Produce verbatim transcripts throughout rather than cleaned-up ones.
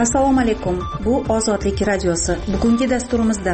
Assalomu alaykum. Bu Ozodlik radiosi. Bugungi dasturimizda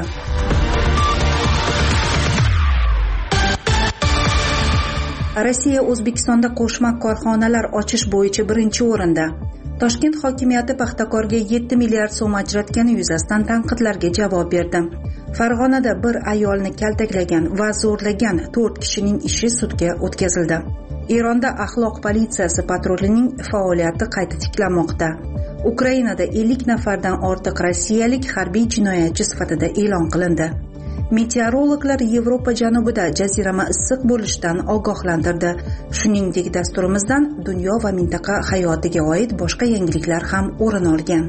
Rossiya O'zbekistonda qo'shma korxonalar ochish bo'yicha birinchi o'rinda. Toshkent hokimiyati Paxtakorga yetti milliard so'm ajratgani yuzasidan tanqidlarga javob berdi. Farg'onada bir ayolni kaltaklagan va zo'rlagan to'rt kishining ishi sudga o'tkazildi. Eronda axloq politsiyasi patrulining faoliyati qayta tiklanmoqda. Ukrainada ellik nafardan ortiq rossiyalik harbiy jinoyatchi sifatida e'lon qilindi. Meteorologlar Yevropa janubida jazirama issiq bo'lishidan ogohlantirdi. Shuningdek, dasturimizdan dunyo va mintaqa hayotiga oid boshqa yangiliklar ham o'rin olgan.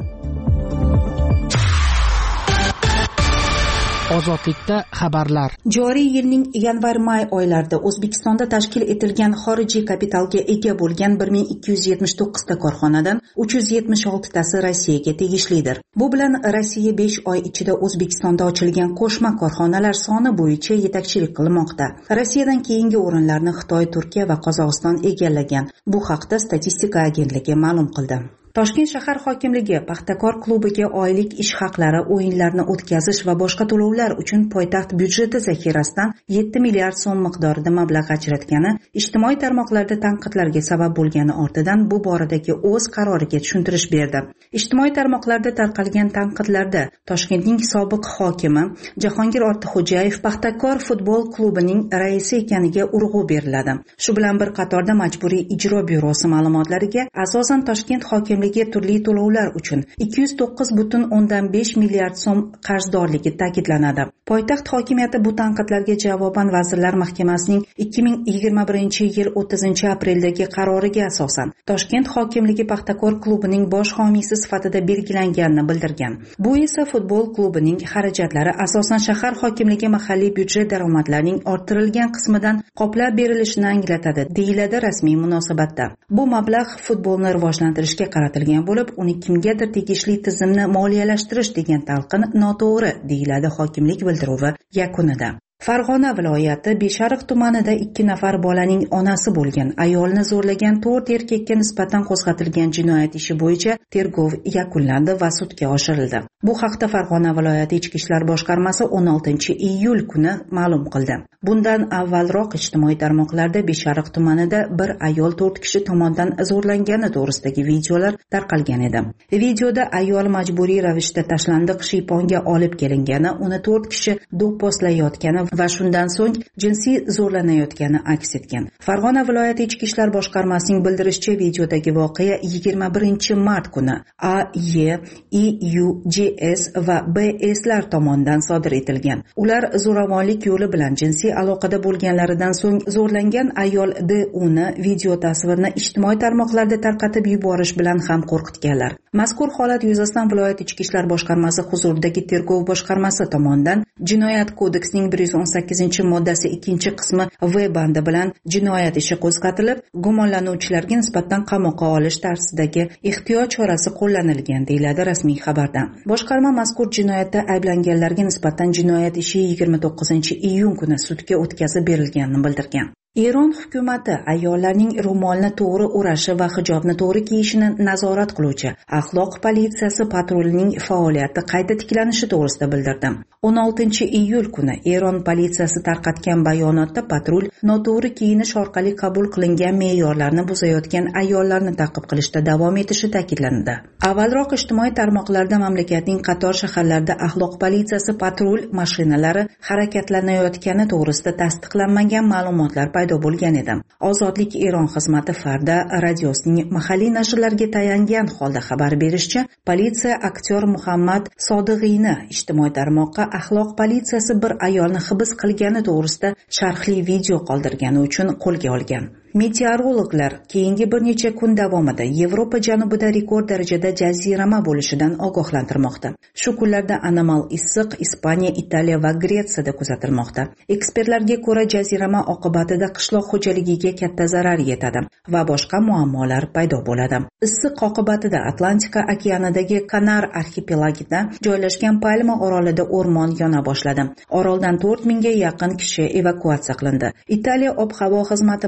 Ozodlikda xabarlar. Joriy yilning yanvar-may oylarida O'zbekistonda tashkil etilgan xorijiy kapitalga ega bo'lgan bir ming ikki yuz yetmish to'qqiz ta korxonadan uch yuz yetmish olti tasi Rossiyaga tegishlidir. Bu bilan Rossiya besh oy ichida O'zbekistonda ochilgan qo'shma korxonalar soni bo'yicha yetakchilik qilmoqda. Rossiyadan keyingi o'rinlarni Xitoy, Turkiya va Qozog'iston egallagan. Bu haqda Statistika agentligi ma'lum qildi. Toshkent shahar hokimligi Paxtakor klubiga oylik ish haqlari, o'yinlarni o'tkazish va boshqa to'lovlar uchun poytaxt byudjeti zaxirasidan yetti milliard so'm miqdorida mablag' ajratgani ijtimoiy tarmoqlarda tanqidlarga sabab bo'lgani ortidan bu boradagi o'z qaroriga tushuntirish berdi. Ijtimoiy tarmoqlarda tarqalgan tanqidlarda Toshkentning sobiq hokimi Jahongir Ortiqxo'jayev Paxtakor futbol klubining raisi ekaniga urg'u beriladi. Shu bilan bir qatorda Majburiy ijro byurosi ma'lumotlariga asosan Toshkent hokimligi turli to'lovlar uchun ikki yuz to'qqiz butun o'ndan besh milliard so'm qarzdorligi ta'kidlanadi. Poytaxt hokimiyati bu tanqidlarga javoban Vazirlar Mahkamasining ikki ming yigirma birinchi yil o'ttizinchi apreldagi qaroriga asosan Toshkent hokimligi Paxtakor klubining bosh homiysi sifatida belgilanganini bildirgan. Bu esa futbol klubining xarajatlari asosan shahar hokimligi mahalliy byudjet daromadlarining orttirilgan qismidan qoplab berilishini anglatadi, deyiladi rasmiy munosabatda. Bu mablag' futbolni rivojlantirishga qaratilgan bo'lib, uni kimgadir tegishli tizimni moliyalashtirish degan talqin noto'g'ri, deyiladi hokimlik bildiruvi yakunida. Farg'ona viloyati Beshariq tumanida ikki nafar bolaning onasi bo'lgan ayolni zo'rlagan to'rt erkakka nisbatan qo'zg'atilgan jinoyat ishi bo'yicha tergov yakunlandi va sudga oshirildi. Bu haqda Farg'ona viloyati Ichki ishlar boshqarmasi o'n oltinchi iyul kuni ma'lum qildi. Bundan avvalroq ijtimoiy tarmoqlarda Beshariq tumanida bir ayol to'rt kishi tomonidan zo'rlangani to'g'risidagi videolar tarqalgan edi. Videoda ayol majburiy ravishda tashlandiq shiyponga olib kelingani, uni to'rt kishi do'pposlayotgani va shundan so'ng jinsiy zo'rlanayotgani aks etgan. Farg'ona viloyati Ichki ishlar boshqarmasining bildirishicha, videodagi voqea yigirma birinchi mart kuni A Y, I U J S va B S lar tomonidan sodir etilgan. Ular zo'ravonlik yo'li bilan jinsiy aloqada bo'lganlaridan so'ng zo'rlangan ayol D uni video tasvirni ijtimoiy tarmoqlarda tarqatib yuborish bilan ham qo'rqitganlar. Mazkur holat yuzasidan viloyat Ichki ishlar boshqarmasi huzuridagi tergov boshqarmasi tomonidan Jinoyat kodeksining bir yuz o'n sakkizinchi moddasi ikkinchi qismi V bandi bilan jinoyat ishi qo'zg'atilib, gumonlanuvchilarga nisbatan qamoqqa olish tarzidagi ehtiyot chorasi qo'llanilgan, deyiladi rasmiy xabarda. Boshqarma mazkur jinoyatda ayblanganlarga nisbatan jinoyat ishi yigirma to'qqizinchi iyun kuni sudga o'tkazib berilganini bildirgan. Eron hukumati ayollarning ro'molni to'g'ri o'rashi va hijobni to'g'ri kiyishini nazorat qiluvchi axloq politsiyasi patrulining faoliyati qayta tiklanishi to'g'risida bildirdi. o'n oltinchi iyul kuni Eron politsiyasi tarqatgan bayonotda patrul noto'g'ri kiyinish orqali qabul qilingan me'yorlarni buzayotgan ayollarni ta'qib qilishda davom etishi ta'kidlandi. Avvalroq ijtimoiy tarmoqlarda mamlakatning qator shaharlarida axloq politsiyasi patrul mashinalari harakatlanayotgani to'g'risida tasdiqlanmagan ma'lumotlar paydo bo'lgan edi. Ozodlik Eron xizmati Farda radiosining mahalliy nashrlarga tayangan holda xabar berishicha, politsiya aktyor Muhammad Sodig'iyni ijtimoiy tarmoqqa axloq politsiyasi bir ayolni hibs qilgani to'g'risida sharhli video qoldirgani uchun qo'lga olgan. Meteorologlar keyingi bir necha kun davomida Yevropa janubida rekord darajada jazirama bo'lishidan ogohlantirmoqda. Shu kunlarda anomal issiq Ispaniya, Italiya va Gretsiyada kuzatilmoqda. Ekspertlarga ko'ra, jazirama oqibatida qishloq xo'jaligiga katta zarar yetadi va boshqa muammolar paydo bo'ladi. Issiq oqibatida Atlantika okeanidagi Kanar arxipelagida joylashgan Palma orolida o'rmon yona boshladi. Oroldan to'rt mingga yaqin kishi evakuatsiya qilindi. Italiya ob-havo xizmati mamlakatda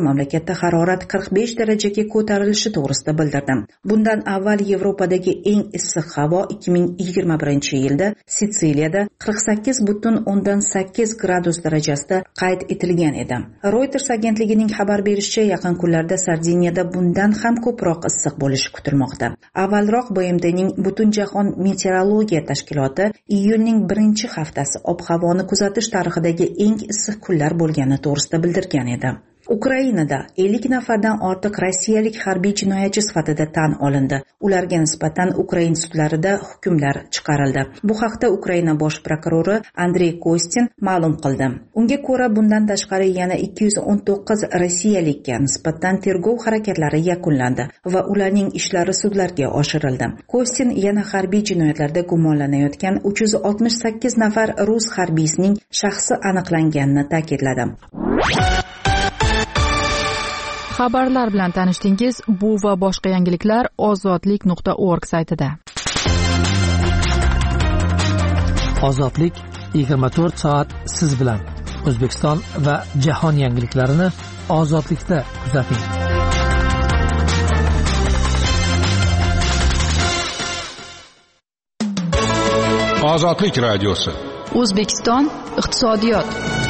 o'rta harorat qirq besh darajaga ko'tarilishi to'g'risida bildirdi. Bundan avval Yevropadagi eng issiq havo ikki ming yigirma birinchi yilda Sitsiliyada qirq sakkiz butun o'ndan sakkiz gradus darajasida qayd etilgan edi. Reuters agentligining xabar berishicha, yaqin kunlarda Sardiniyada bundan ham ko'proq issiq bo'lishi kutilmoqda. Avvalroq B M T'ning Butunjahon meteorologiya tashkiloti iyulning birinchi haftasi ob-havoni kuzatish tarixidagi eng issiq kunlar bo'lgani to'g'risida bildirgan edi. Ukrainada ellik nafardan ortiq rossiyalik harbiy jinoyatchi sifatida tan olindi. Ularga nisbatan Ukraina sudlarida hukmlar chiqarildi. Bu haqda Ukraina bosh prokurori Andrey Kostin ma'lum qildi. Unga ko'ra, bundan tashqari yana ikki yuz o'n to'qqiz rossiyalikka nisbatan tergov harakatlari yakunlandi va ularning ishlari sudlarga oshirildi. Kostin yana harbiy jinoyatlarda gumonlanayotgan uch yuz oltmish sakkiz nafar rus harbiysining shaxsi aniqlanganini ta'kidladi. Xabarlar bilan tanishdingiz. Bu va boshqa yangiliklar ozodlik nuqta org saytida. Ozodlik yigirma to'rt soat siz bilan. O'zbekiston va jahon yangiliklarini ozodlikda kuzating. Ozodlik radiosi. O'zbekiston iqtisodiyot.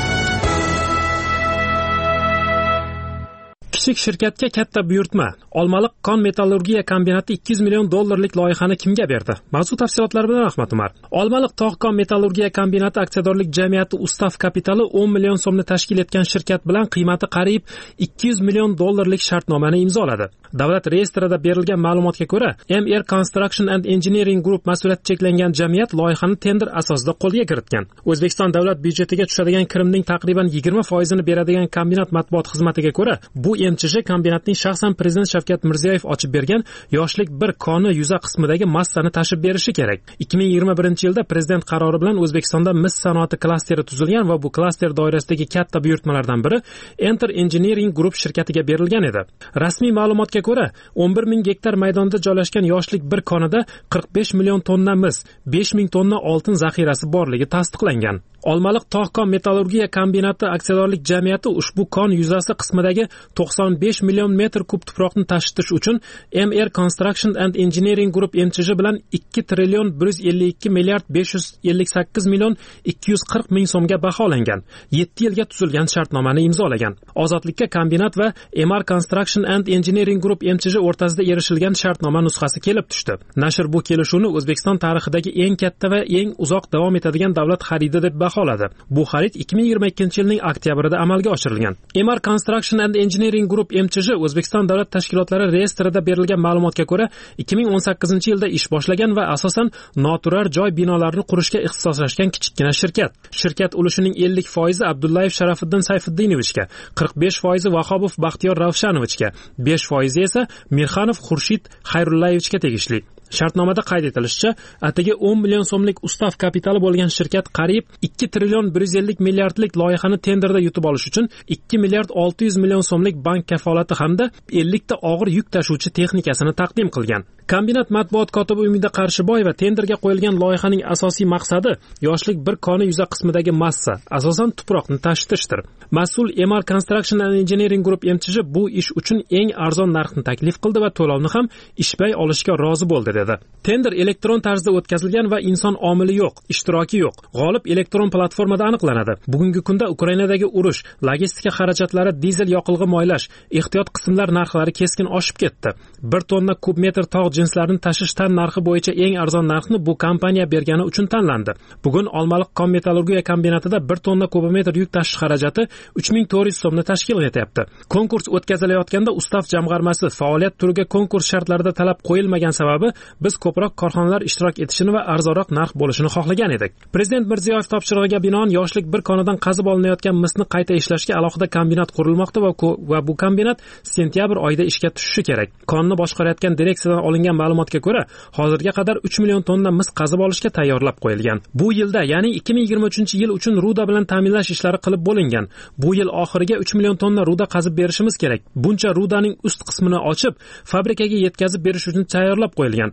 Kichik shirkatga katta buyurtma. Olmaliq kon metallurgiya kombinati ikki yuz million dollarlik loyihani kimga berdi? Mavzu tafsilotlari bilan Ahmad Umar. Olmaliq tog' kon metallurgiya kombinati aksiyadorlik jamiyati ustav kapitali o'n million so'mni tashkil etgan shirkat bilan qiymati qariyb ikki yuz million dollarlik shartnomani imzoladi. Davlat reyestrida berilgan ma'lumotga ko'ra, M R Construction and Engineering Group mas'uliyati cheklangan jamiyat loyihani tender asosida qo'lga kiritgan. O'zbekiston davlat byudjetiga tushadigan kirimning taqriban yigirma foizini beradigan kombinat matbuot xizmatiga ko'ra, bu M C J kombinatning shaxsan prezident Shavkat Mirziyoyev ochib bergan yoshlik bir koni yuza qismidagi massani tashib berishi kerak. ikki ming yigirma birinchi yilda prezident qarori bilan O'zbekistonda mis sanoati klasteri tuzilgan va bu klaster doirasidagi katta buyurtmalardan biri Enter Engineering Group shirkatiga berilgan edi. Rasmiy ma'lumotga ko'ra, o'n bir ming gektar maydonda joylashgan yoshlik bir konida qirq besh million tonna mis, besh ming tonna oltin zaxirasi borligi tasdiqlangan. Olmaliq tog' kon metallurgiya kombinati aksiyadorlik jamiyati ushbu kon yuzasi qismidagi to'qson besh million metr kub tuproqni tashitish uchun M R Construction and Engineering Group M C J bilan ikki trillion bir yuz ellik ikki milliard besh yuz ellik sakkiz million ikki yuz qirq ming so'mga baholangan. yetti yilga tuzilgan shartnomani imzolagan. Ozodlikka kombinat va M R Construction and Engineering Group M C J o'rtasida erishilgan shartnoma nusxasi kelib tushdi. Nashr bu kelishuvni O'zbekiston tarixidagi eng katta va eng uzoq davom etadigan davlat xaridi deb baholadi. Bu xarid ikki ming yigirma ikkinchi yilning oktyabrida amalga oshirilgan. M R Construction and Engineering Group M C J O'zbekiston davlat tashkilotlari reyestrida berilgan ma'lumotga ko'ra ikki ming o'n sakkizinchi yilda ish boshlagan va asosan noturar joy binolarini qurishga ixtisoslashgan kichikgina shirkat. Shirkat ulushining ellik foizi Abdullayev Sharafiddin Sayfiddinovga, qirq besh foizi Vahobov Baxtiyor Ravshanovichga, besh foizi esa Mirxanov Xurshid Xayrullayevga tegishli. Shartnomada qayd etilishicha, atigi o'n million so'mlik ustav kapitali bo'lgan shirkat qariyb ikki trillion bir yuz ellik milliardlik loyihani tenderda yutib olish uchun ikki milliard olti yuz million so'mlik bank kafolati hamda ellik ta og'ir yuk tashuvchi texnikasini taqdim qilgan. Kombinat matbuot kotibi Umida Qarshiboyeva tenderga qo'yilgan loyihaning asosiy maqsadi yoshlik bir koni yuza qismidagi massa, asosan tuproqni tashitishdir. Mas'ul M R Construction and Engineering Group M C J bu ish uchun eng arzon narxni taklif qildi va to'lovni ham ishbay olishga rozi bo'ldi dedi. Tender elektron tarzda o'tkazilgan va inson omili yo'q, ishtiroki yo'q. G'olib elektron platformada aniqlanadi. Bugungi kunda Ukrainadagi urush, logistika xarajatlari, dizel yoqilg'i moylash, ehtiyot qismlar narxlari keskin oshib ketdi. bir tonna kub metr tog' jinslarini tashish tan narxi bo'yicha eng arzon narxni bu kompaniya bergani uchun tanlandi. Bugun Olmaliq kon metallurgiya kombinatida bir tonna kubometr yuk tashish xarajati uch ming to'rt yuz so'mni tashkil etyapti. Konkurs o'tkazilayotganda ustav jamg'armasi faoliyat turiga konkurs shartlarida talab qo'yilmagan sababi biz ko'proq korxonalar ishtirok etishini va arzonroq narx bo'lishini xohlagan edik. Prezident Mirziyoyev topshirig'iga binoan yoshlik bir konidan qazib olinayotgan misni qayta ishlashga alohida kombinat qurilmoqda va bu kombinat sentyabr oyida ishga tushishi kerak. Konni boshqarayotgan direksiyadan olingan ma'lumotga ko'ra, hozirga qadar uch million tonna mis qazib olishga tayyorlab qo'yilgan. Bu yilda, ya'ni ikki ming yigirma uchinchi yil uchun ruda bilan ta'minlash ishlari qilib bo'lingan. Bu yil oxiriga uch million tonna ruda qazib berishimiz kerak. Buncha rudaning ust qismini ochib, fabrikaga yetkazib berish uchun tayyorlab qo'yilgan.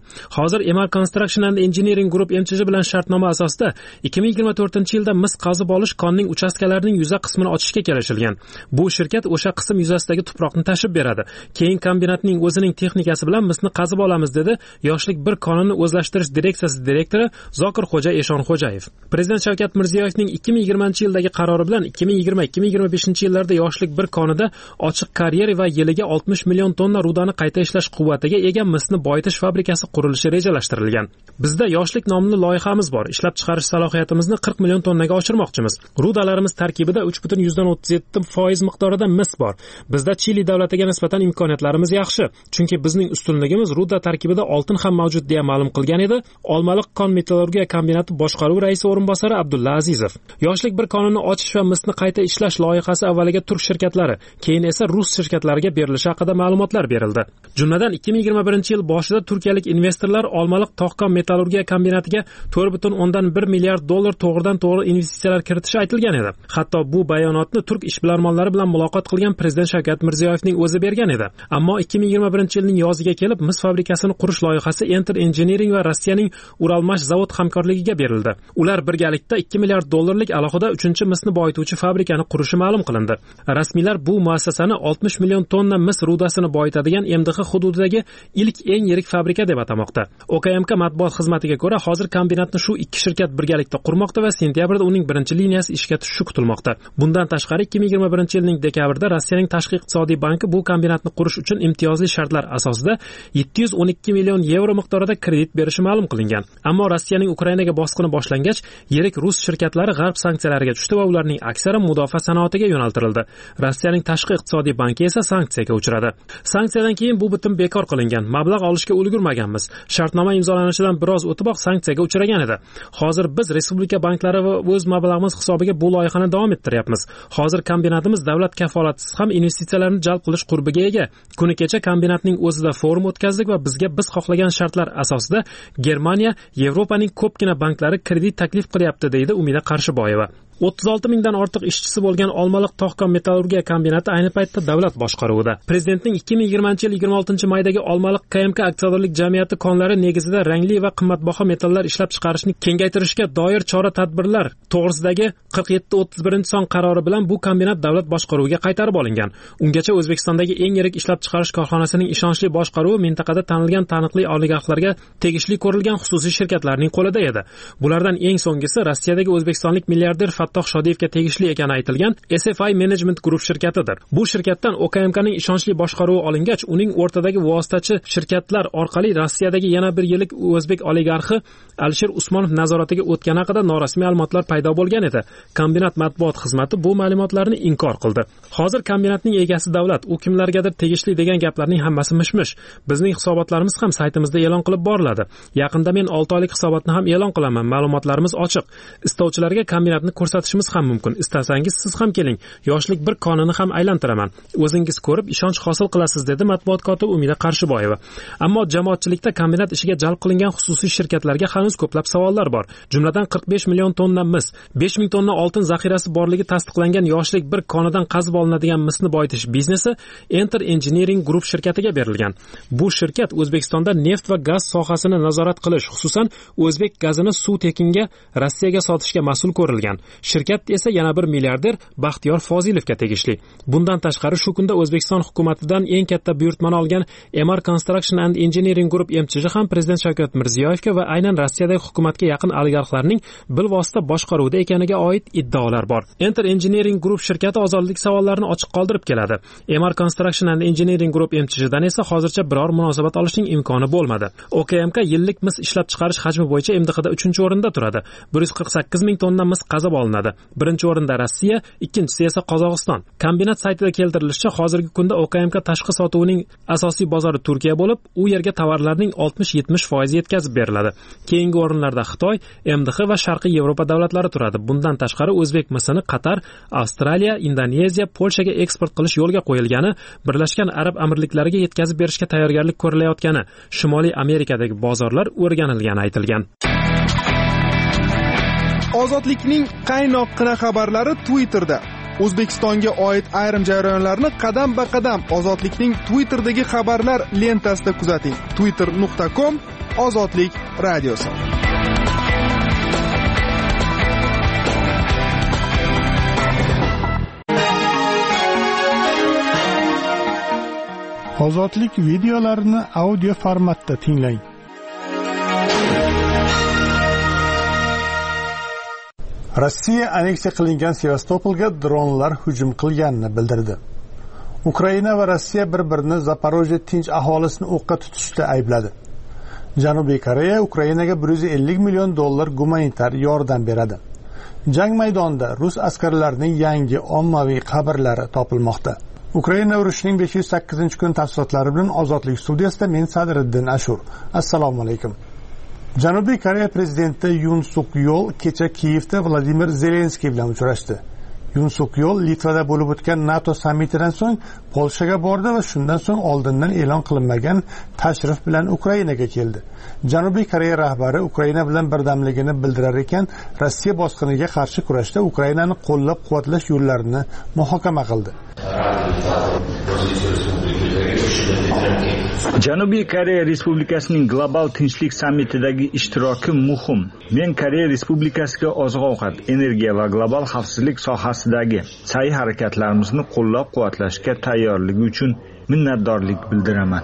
Hozir Emar Construction and Engineering Group M C J bilan shartnoma asosida ikki ming yigirma to'rtinchi yilda mis qazib olish konning uchastkalarining yuza qismini ochishga kelishilgan. Bu shirkat o'sha qism yuzasidagi tuproqni tashib beradi. Keyin kombinatning o'zining texnikasi bilan misni qazib olamiz, dedi Yoshlik bir konini o'zlashtirish direksiyasi direktori Zokirxo'ja Eshonxo'jayev. Prezident Shavkat Mirziyoyevning ikki ming yigirmanchi yildagi qarori bilan ikki ming yigirma ikki ming yigirma beshinchi yillarda Yoshlik bir konida ochiq karyera va yiliga oltmish million tonna rudani qayta ishlash quvvatiga ega misni boyitish fabrikasi qurilishi rejalashtirilgan. Bizda Yoshlik nomli loyihamiz bor. Ishlab chiqarish salohiyatimizni qirq million tonnaga oshirmoqchimiz. Rudalarimiz tarkibida uch butun o'ttiz yetti foiz miqdorida mis bor. Bizda Chili davlatiga nisbatan imkoniyatlarimiz yaxshi, chunki bizning ustunligimiz ruda tarkibida oltin ham mavjud, deya ma'lum qilgan edi Olmaliq kon metallurgiya kombinati boshqaruv raisi o'rinbosari Abdulla Azizov. Yoshlik bir konini ochish va misni qayta ishlash loyihasi avvaliga turk shirkatlari, keyin esa rus shirkatlariga berilishi haqida ma'lumotlar berildi. Jumladan ikki ming yigirma birinchi yil boshida turkiyalik investorlar Olmaliq tog' metallurgiya kombinatiga to'rt butun o'ndan bir milliard dollar to'g'ridan-to'g'ri investitsiyalar kiritishi aytilgan edi. Hatto bu bayonotni turk ishbilarmonlari bilan muloqot qilgan Prezident Shavkat Mirziyoyevning o'zi bergan edi. Ammo ikki ming yigirma birinchi yilning yoziga kelib mis fabrikasini qurish loyihasi Enter Engineering va Rossiyaning Uralmash zavod hamkorligiga berildi. Ular birgalikda ikki milliard dollarlik alohida uchinchi misni boyituvchi fabrikani qurishi ma'lum qilindi. Rasmiylar bu muassasani oltmish million tonna mis rudasini boyitadigan M D H hududidagi ilk eng yirik fabrika deb atamoqda. O K M K matbuot xizmatiga ko'ra, hozir kombinatni shu ikki shirkat birgalikda qurmoqda va sentyabrda uning birinchi liniyasi ishga tushishi kutilmoqda. Bundan tashqari ikki ming yigirma birinchi yilning dekabrida Rossiyaning Tashqi iqtisodiy banki bu kombinatni qurish uchun imtiyozli shartlar asosida yetti yuz o'n ikki million yevro miqdorida kredit berishi ma'lum qilingan. Ammo Rossiyaning Ukrainaga bosqini boshlangach, yirik rus shirkatlari g'arb sanksiyalariga tushdi va ularning aksari mudofaa sanoatiga yo'naltirildi. Rossiyaning Tashqi iqtisodiy banki esa sanksiyaga uchradi. Sanksiyadan keyin bu bitim bekor qilingan. Mablag' olishga ulgurmaganmiz. Shartnoma imzolanishidan biroz o'tiboq sanksiyaga uchragan edi. Hozir biz respublika banklari va o'z mablag'imiz hisobiga bu loyihani davom ettiryapmiz. Hozir kombinatimiz davlat kafolatisiz ham investitsiyalarni jalb qilish qurbiga ega. Kuni kecha kombinatning o'zida forum o'tkazdik va bizga biz xohlagan shartlar asosida Germaniya, Yevropaning ko'pgina banklari kredit taklif qilyapti, deydi Umida Qarshiboyeva. o'ttiz olti mingdan ortiq ishchisi bo'lgan Olmaliq tog' metallurgiya kombinati ayni paytda davlat boshqaruvida. Prezidentning ikki ming yigirmanchi yil yigirma oltinchi maydagi Olmaliq K M K aksiyadorlik jamiyati konlari negizida rangli va qimmatbaho metallar ishlab chiqarishni kengaytirishga doir chora-tadbirlar to'g'risidagi qirq yetti o'ttiz birinchi son qarori bilan bu kombinat davlat boshqaruviga qaytarib olingan. Ungacha O'zbekistondagi eng yirik ishlab chiqarish korxonasining ishonchli boshqaruvi mintaqada tanilgan taniqli oligarxlarga tegishli ko'rilgan xususiy shirkatlarning qo'lida edi. Bulardan eng so'nggisi Rossiyadagi o'zbekistonlik milliarder Fattoh Shodiyevga tegishli ekani aytilgan S F I Management Group shirkatidir. Bu shirkatdan O K M K ning ishonchli boshqaruvi olingach, uning o'rtadagi vositachi shirkatlar orqali Rossiyadagi yana bir yillik o'zbek oligarxi Alisher Usmonov nazoratiga o'tgani haqida norasmiy ma'lumotlar paydo bo'lgan edi. Kombinat matbuot xizmati bu ma'lumotlarni inkor qildi. Hozir kombinatning egasi davlat, u kimlargadir tegishli degan gaplarning hammasi mish-mish. Bizning hisobotlarimiz ham saytimizda e'lon qilib boriladi. Yaqinda men olti oylik hisobotni ham e'lon qilaman. Ma'lumotlarimiz ochiq. Istovchilarga kombinatni ko'rsatishimiz ham mumkin. Istasangiz siz ham keling. Yoshlik bir konini ham aylantiraman. O'zingiz ko'rib ishonch hosil qilasiz, dedi matbuot kotibi Umida Qarshiboyeva. Ammo jamoatchilikda kombinat ishiga jalb qilingan xususiy shirkatlarga hanuz ko'plab savollar bor. Jumladan qirq besh million tonna mis, besh ming tonna oltin zaxirasi borligi tasdiqlangan Yoshlik bir konidan qazib olinadigan misni boyitish biznesi Enter Engineering Group shirkatiga berilgan. Bu shirkat O'zbekistonda neft va gaz sohasini nazorat qilish, xususan o'zbek gazini suv tekinga Rossiyaga sotishga mas'ul ko'rilgan. Shirkat esa yana bir milliarder Baxtiyor Fozilovga tegishli. Bundan tashqari shu kunda O'zbekiston hukumatidan eng katta buyurtmani olgan Emar Construction and Engineering Group M C J ham Prezident Shavkat Mirziyoyevga va aynan Rossiyadagi hukumatga yaqin oligarxlarning bilvosita boshqaruvida ekaniga oid iddaolar bor. Enter Engineering Group shirkati ozodlik savollarini ochiq qoldirib keladi. Emar Construction and Engineering Group M C J dan esa hozircha biror munosabat olishning imkoni bo'lmadi. O K M K yillik mis ishlab chiqarish hajmi bo'yicha M D H da uchinchi o'rinda turadi. bir yuz qirq sakkiz ming tonna mis qazib olinadi. Birinchi o'rinda Rossiya, ikkinchisi esa Qozog'iston. Kombinat saytida keltirilishicha, hozirgi kunda O K M K tashqi sotuvining asosiy bozori Turkiya bo'lib, u yerga tovarlarning oltmish yetmish foizi yetkazib beriladi. Keyingi o'rinlarda Xitoy, M D H va Sharqiy Yevropa davlatlari turadi. Bundan tashqari o'zbek misini Qatar, Avstraliya, Indoneziya, Polshaga eksport qilish yo'lga qo'yilgani, Birlashgan Arab Amirliklariga yetkazib berishga tayyorgarlik ko'rilayotgani, Shimoliy Amerikadagi bozorlar o'rganilgani aytilgan. Ozodlikning qaynoqqina xabarlari Twitterda. O'zbekistonga oid ayrim jarayonlarni qadam-ba-qadam Ozodlikning Twitter'dagi xabarlar lentasida kuzating. twitter nuqta com Ozodlik radiosi. Ozodlik videolarini audio formatda tinglang. Rossiya aneksiya qilingan Sevastopolga dronlar hujum qilganini bildirdi. Ukraina va Rossiya bir-birini Zaporojye tinch aholisini o'qqa tutishda aybladi. Janubiy Koreya Ukrainaga bir yuz ellik million dollar gumanitar yordam beradi. Jang maydonida rus askarlarining yangi ommaviy qabrlari topilmoqda. Ukraina urushining besh yuz sakkizinchi kun tafsilotlari bilan Ozodlik studiyasida men Sadriddin Ashur. Assalomu alaykum. Janubiy Koreya prezidenti Yun Suk Yeol kecha Kiyevda Vladimir Zelenskiy bilan uchrashdi. Yun Suk Yeol Litvada bo'lib o'tgan NATO sammitidan so'ng Polshaga bordi va shundan so'ng oldindan e'lon qilinmagan tashrif bilan Ukrainaga keldi. Janubiy Koreya rahbari Ukraina bilan birdamligini bildirar ekan, Rossiya bosqiniga qarshi kurashda Ukrainani qo'llab-quvvatlash yo'llarini muhokama qildi. Janubiy Koreya Respublikasining global tinchlik sammitidagi ishtiroki muhim. Men Koreya Respublikasiga oziq-ovqat, energiya va global xavfsizlik sohasidagi sa'y harakatlarimizni qo'llab-quvvatlashga tayyorligi uchun minnatdorlik bildiraman.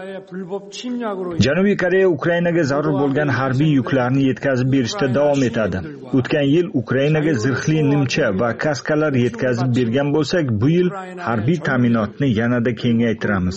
Janubiy Koreya Ukrainaga zarur bo'lgan harbiy yuklarni yetkazib berishda davom etadi. O'tgan yil Ukrainaga zirhli nimcha va kaskalar yetkazib bergan bo'lsak, bu yil harbiy ta'minotni yanada kengaytiramiz.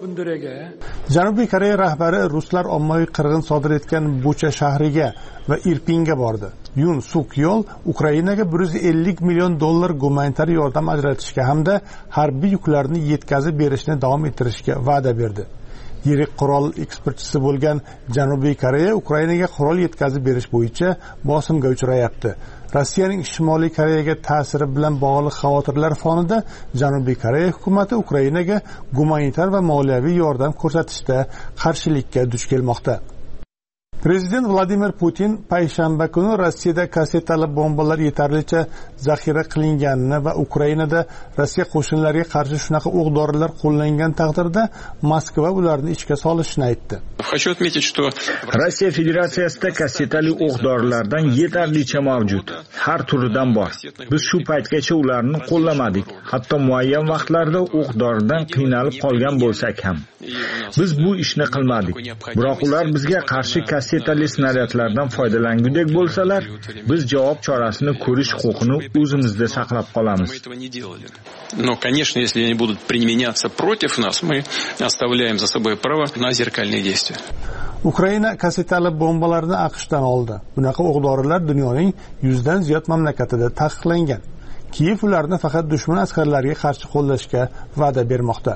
Janubiy Koreya rahbari ruslar ommaviy qirg'in sodir etgan Bucha shahriga va Irpinga bordi. Yun Suk Yeol Ukrainaga bir yuz ellik million dollar gumanitar yordam ajratishga hamda harbiy yuklarni yetkazib berishni davom ettirishga va'da berdi. Yirik qurol eksportchisi bo'lgan Janubiy Koreya Ukrainaga qurol yetkazib berish bo'yicha bosimga uchrayapti. Rossiyaning Shimoliy Koreyaga ta'siri bilan bog'liq xavotirlar fonida Janubiy Koreya hukumati Ukrainaga gumanitar va moliyaviy yordam ko'rsatishda qarshilikka duch kelmoqda. Prezident Vladimir Putin payshanba kuni Rossiyada kassetali bombalar yetarlicha zaxira qilinganini va Ukrainada Rossiya qo'shinlariga qarshi shunaqa o'q-dorilar qo'llangan taqdirda Moskva ularni ichga solishini aytdi. Rossiya Federatsiyasida kassetali o'q-dorilardan yetarlicha mavjud. Har turidan bor. Biz shu paytgacha ularni qo'llamadik. Hatto muayyan vaqtlarda o'q-doridan qiynalib qolgan bo'lsak ham. Biz bu ishni qilmadik. Biroq ular bizga qarshi kassetali snaryadlardan foydalangudek bo'lsalar, biz javob chorasini ko'rish huquqini o'zimizda saqlab qolamiz. Но, конечно, если они будут применяться против нас, мы оставляем за собой право на зеркальные действия. Ukraina kassetali bombalarni AQShdan oldi. Bunaqa o'q-dorilar dunyoning yuzdan ziyod mamlakatida taqiqlangan. Kiyev ularni faqat dushman askarlariga qarshi qo'llashga va'da bermoqda.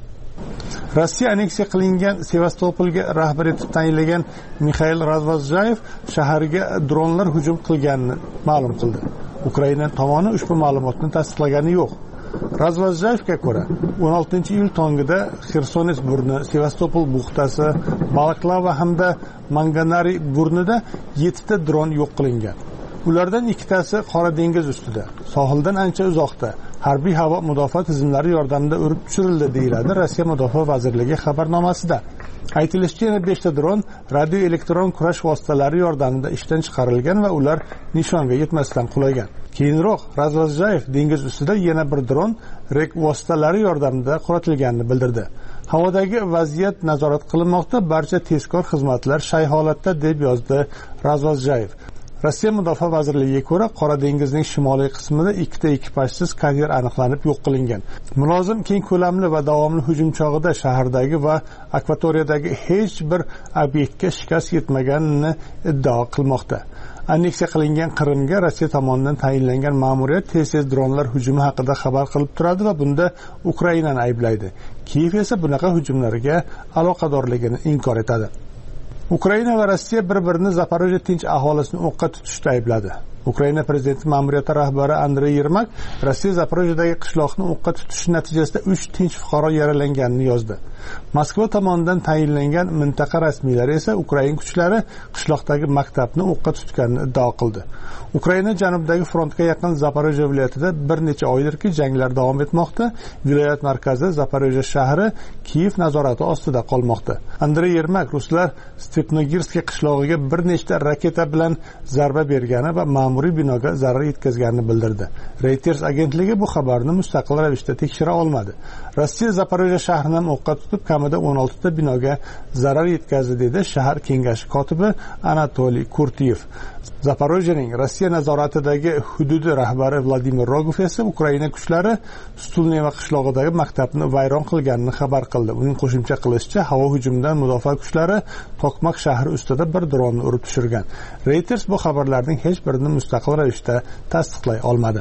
Rossiya aneksiya qilingan Sevastopolga rahbar etib tayinlagan Mikhail Razvozjayev shaharga dronlar hujum qilganini ma'lum qildi. Ukraina tomoni ushbu ma'lumotni tasdiqlagani yo'q. Razvozjayevga ko'ra, o'n oltinchi iyul tongida Xersones burni, Sevastopol buxtasi, Balaklava hamda Manganari burnida yettita dron yo'q qilingan. Ulardan ikkitasi Qora dengiz ustida, sohildan ancha uzoqda, harbiy havo mudofaa tizimlari yordamida urib tushirildi, deyiladi Rossiya Mudofaa vazirligi xabarnomasida. Aytilishicha, yana beshta dron radioelektron kurash vositalari yordamida ishdan chiqarilgan va ular nishonga yetmasdan qulagan. Keyinroq Razvozjayev dengiz ustida yana bir dron rek vositalari yordamida qulatilganini bildirdi. Havodagi vaziyat nazorat qilinmoqda, barcha tezkor xizmatlar shay holatda, deb yozdi Razvozjayev. Rossiya Mudofaa vazirligiga ko'ra, Qora dengizning shimoliy qismida ikkita ekipajsiz kater aniqlanib yo'q qilingan. Mulozim keng ko'lamli va davomli hujum chog'ida shahardagi va akvatoriyadagi hech bir obyektga shikast yetmaganini iddao qilmoqda. Anneksiya qilingan Qrimga Rossiya tomonidan tayinlangan ma'muriyat tez-tez dronlar hujumi haqida xabar qilib turadi va bunda Ukrainani ayblaydi. Kiyev esa bunaqa hujumlarga aloqadorligini inkor etadi. Ukraina va Rossiya bir-birini Zaporojye tinch aholisini o'qqa tutishda aybladi. Ukraina prezidenti ma'muriyati rahbari Andrey Yermak Rossiya Zaporojyedagi qishloqni o'qqa tutish natijasida uch tinch fuqaro yaralanganini yozdi. Moskva tomonidan tayinlangan mintaqa rasmiylari esa Ukraina kuchlari qishloqdagi maktabni o'qqa tutganini iddao qildi. Ukraina janubidagi frontga yaqin Zaporojye viloyatida bir necha oydirki janglar davom etmoqda. Viloyat markazi Zaporojye shahri Kiyev nazorati ostida qolmoqda. Andrey Yermak ruslar Stepnogirskiy qishlog'iga bir nechta raketa bilan zarba bergani va ma'muriy binoga zarar yetkazganini bildirdi. Reuters agentligi bu xabarni mustaqil ravishda tekshira olmadi. Rossiya Zaporojye shahrini o'qqa tutib kamida o'n olti ta binoga zarar yetkazdi dedi shahar kengashi kotibi Anatoliy Kurtiyev. Zaporojyening Rossiya nazoratidagi hududi rahbari Vladimir Rogov esa Ukraina kuchlari Stulneva qishlog'idagi maktabni vayron qilganini xabar qildi. Uning qo'shimcha qilishicha, havo hujumidan mudofaa kuchlari Tokmak shahri ustida bir dronni urib tushirgan. Reuters bu xabarlarning hech birini mustaqil ravishda tasdiqlay olmadi.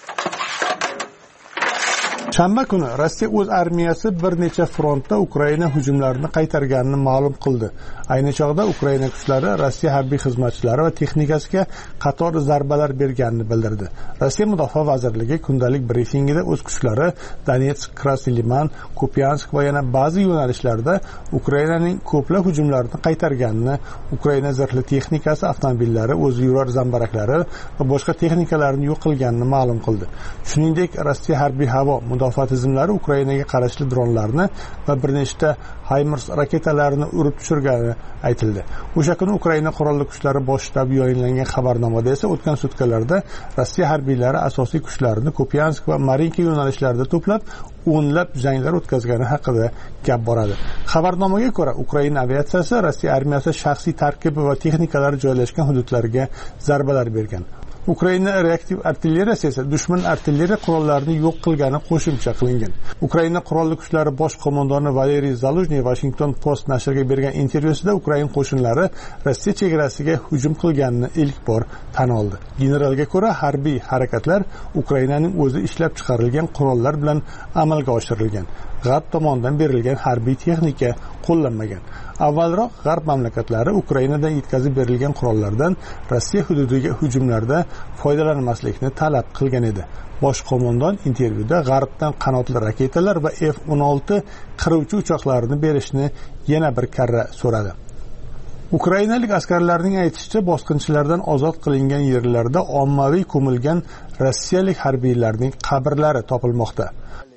Shanba kuni Rossiya o'z armiyasi bir necha frontda Ukraina hujumlarini qaytarganini ma'lum qildi. Ayni chog'da Ukraina kuchlari Rossiya harbiy xizmatchilari va texnikasiga qator zarbalar berganini bildirdi. Rossiya mudofaa vazirligi kundalik brifingida o'z kuchlari Donetsk, Krasnoy Liman, Kupiansk va yana ba'zi yo'nalishlarda Ukrainaning ko'plab hujumlarini qaytarganini, Ukraina zirhli texnikasi, avtomobillari, o'zi yurar zambaraklari va boshqa texnikalarni yo'q qilganini ma'lum qildi. Shuningdek, Rossiya harbiy havo mudofaa tizimlari Ukrainaga qarashli dronlarni va bir nechta HIMARS raketalarini urib tushirgani aytildi. O'sha kuni Ukraina qurolli kuchlari bosh shtabi yayinlangan xabarnomada esa o'tgan sutkalarda Rossiya harbiylari asosiy kuchlarini Kupiansk va Marinka yo'nalishlarida to'plab o'nlab janglar o'tkazgani haqida gap boradi. Xabarnomaga ko'ra, Ukraina aviatsiyasi Rossiya armiyasi shaxsiy tarkibi va texnikalari joylashgan hududlarga zarbalar bergan. Ukraina reaktiv artilleriyasi esa dushman artilleriya qurollarini yo'q qilgani qo'shimcha qilingan. Ukraina qurolli kuchlari bosh qo'mondoni Valeriy Zaluzhny Washington Post nashriga bergan intervyusida Ukraina qo'shinlari Rossiya chegarasiga hujum qilganini ilk bor tan oldi. Generalga ko'ra, harbiy harakatlar Ukrainaning o'zi ishlab chiqarilgan qurollar bilan amalga oshirilgan. G'arb tomonidan berilgan harbiy texnika qo'llanmagan. Avvalroq G'arb mamlakatlari Ukrainadan yetkazib berilgan qurollardan Rossiya hududiga hujumlarda foydalanmaslikni talab qilgan edi. Bosh qo'mondon intervyuda G'arbdan qanotli raketalar va F o'n olti qiruvchi uchoqlarini berishni yana bir karra so'radi. Ukrainalik askarlarning aytishicha, bosqinchilardan ozod qilingan yerlarda ommaviy ko'milgan rossiyalik harbiylarning qabrlari topilmoqda.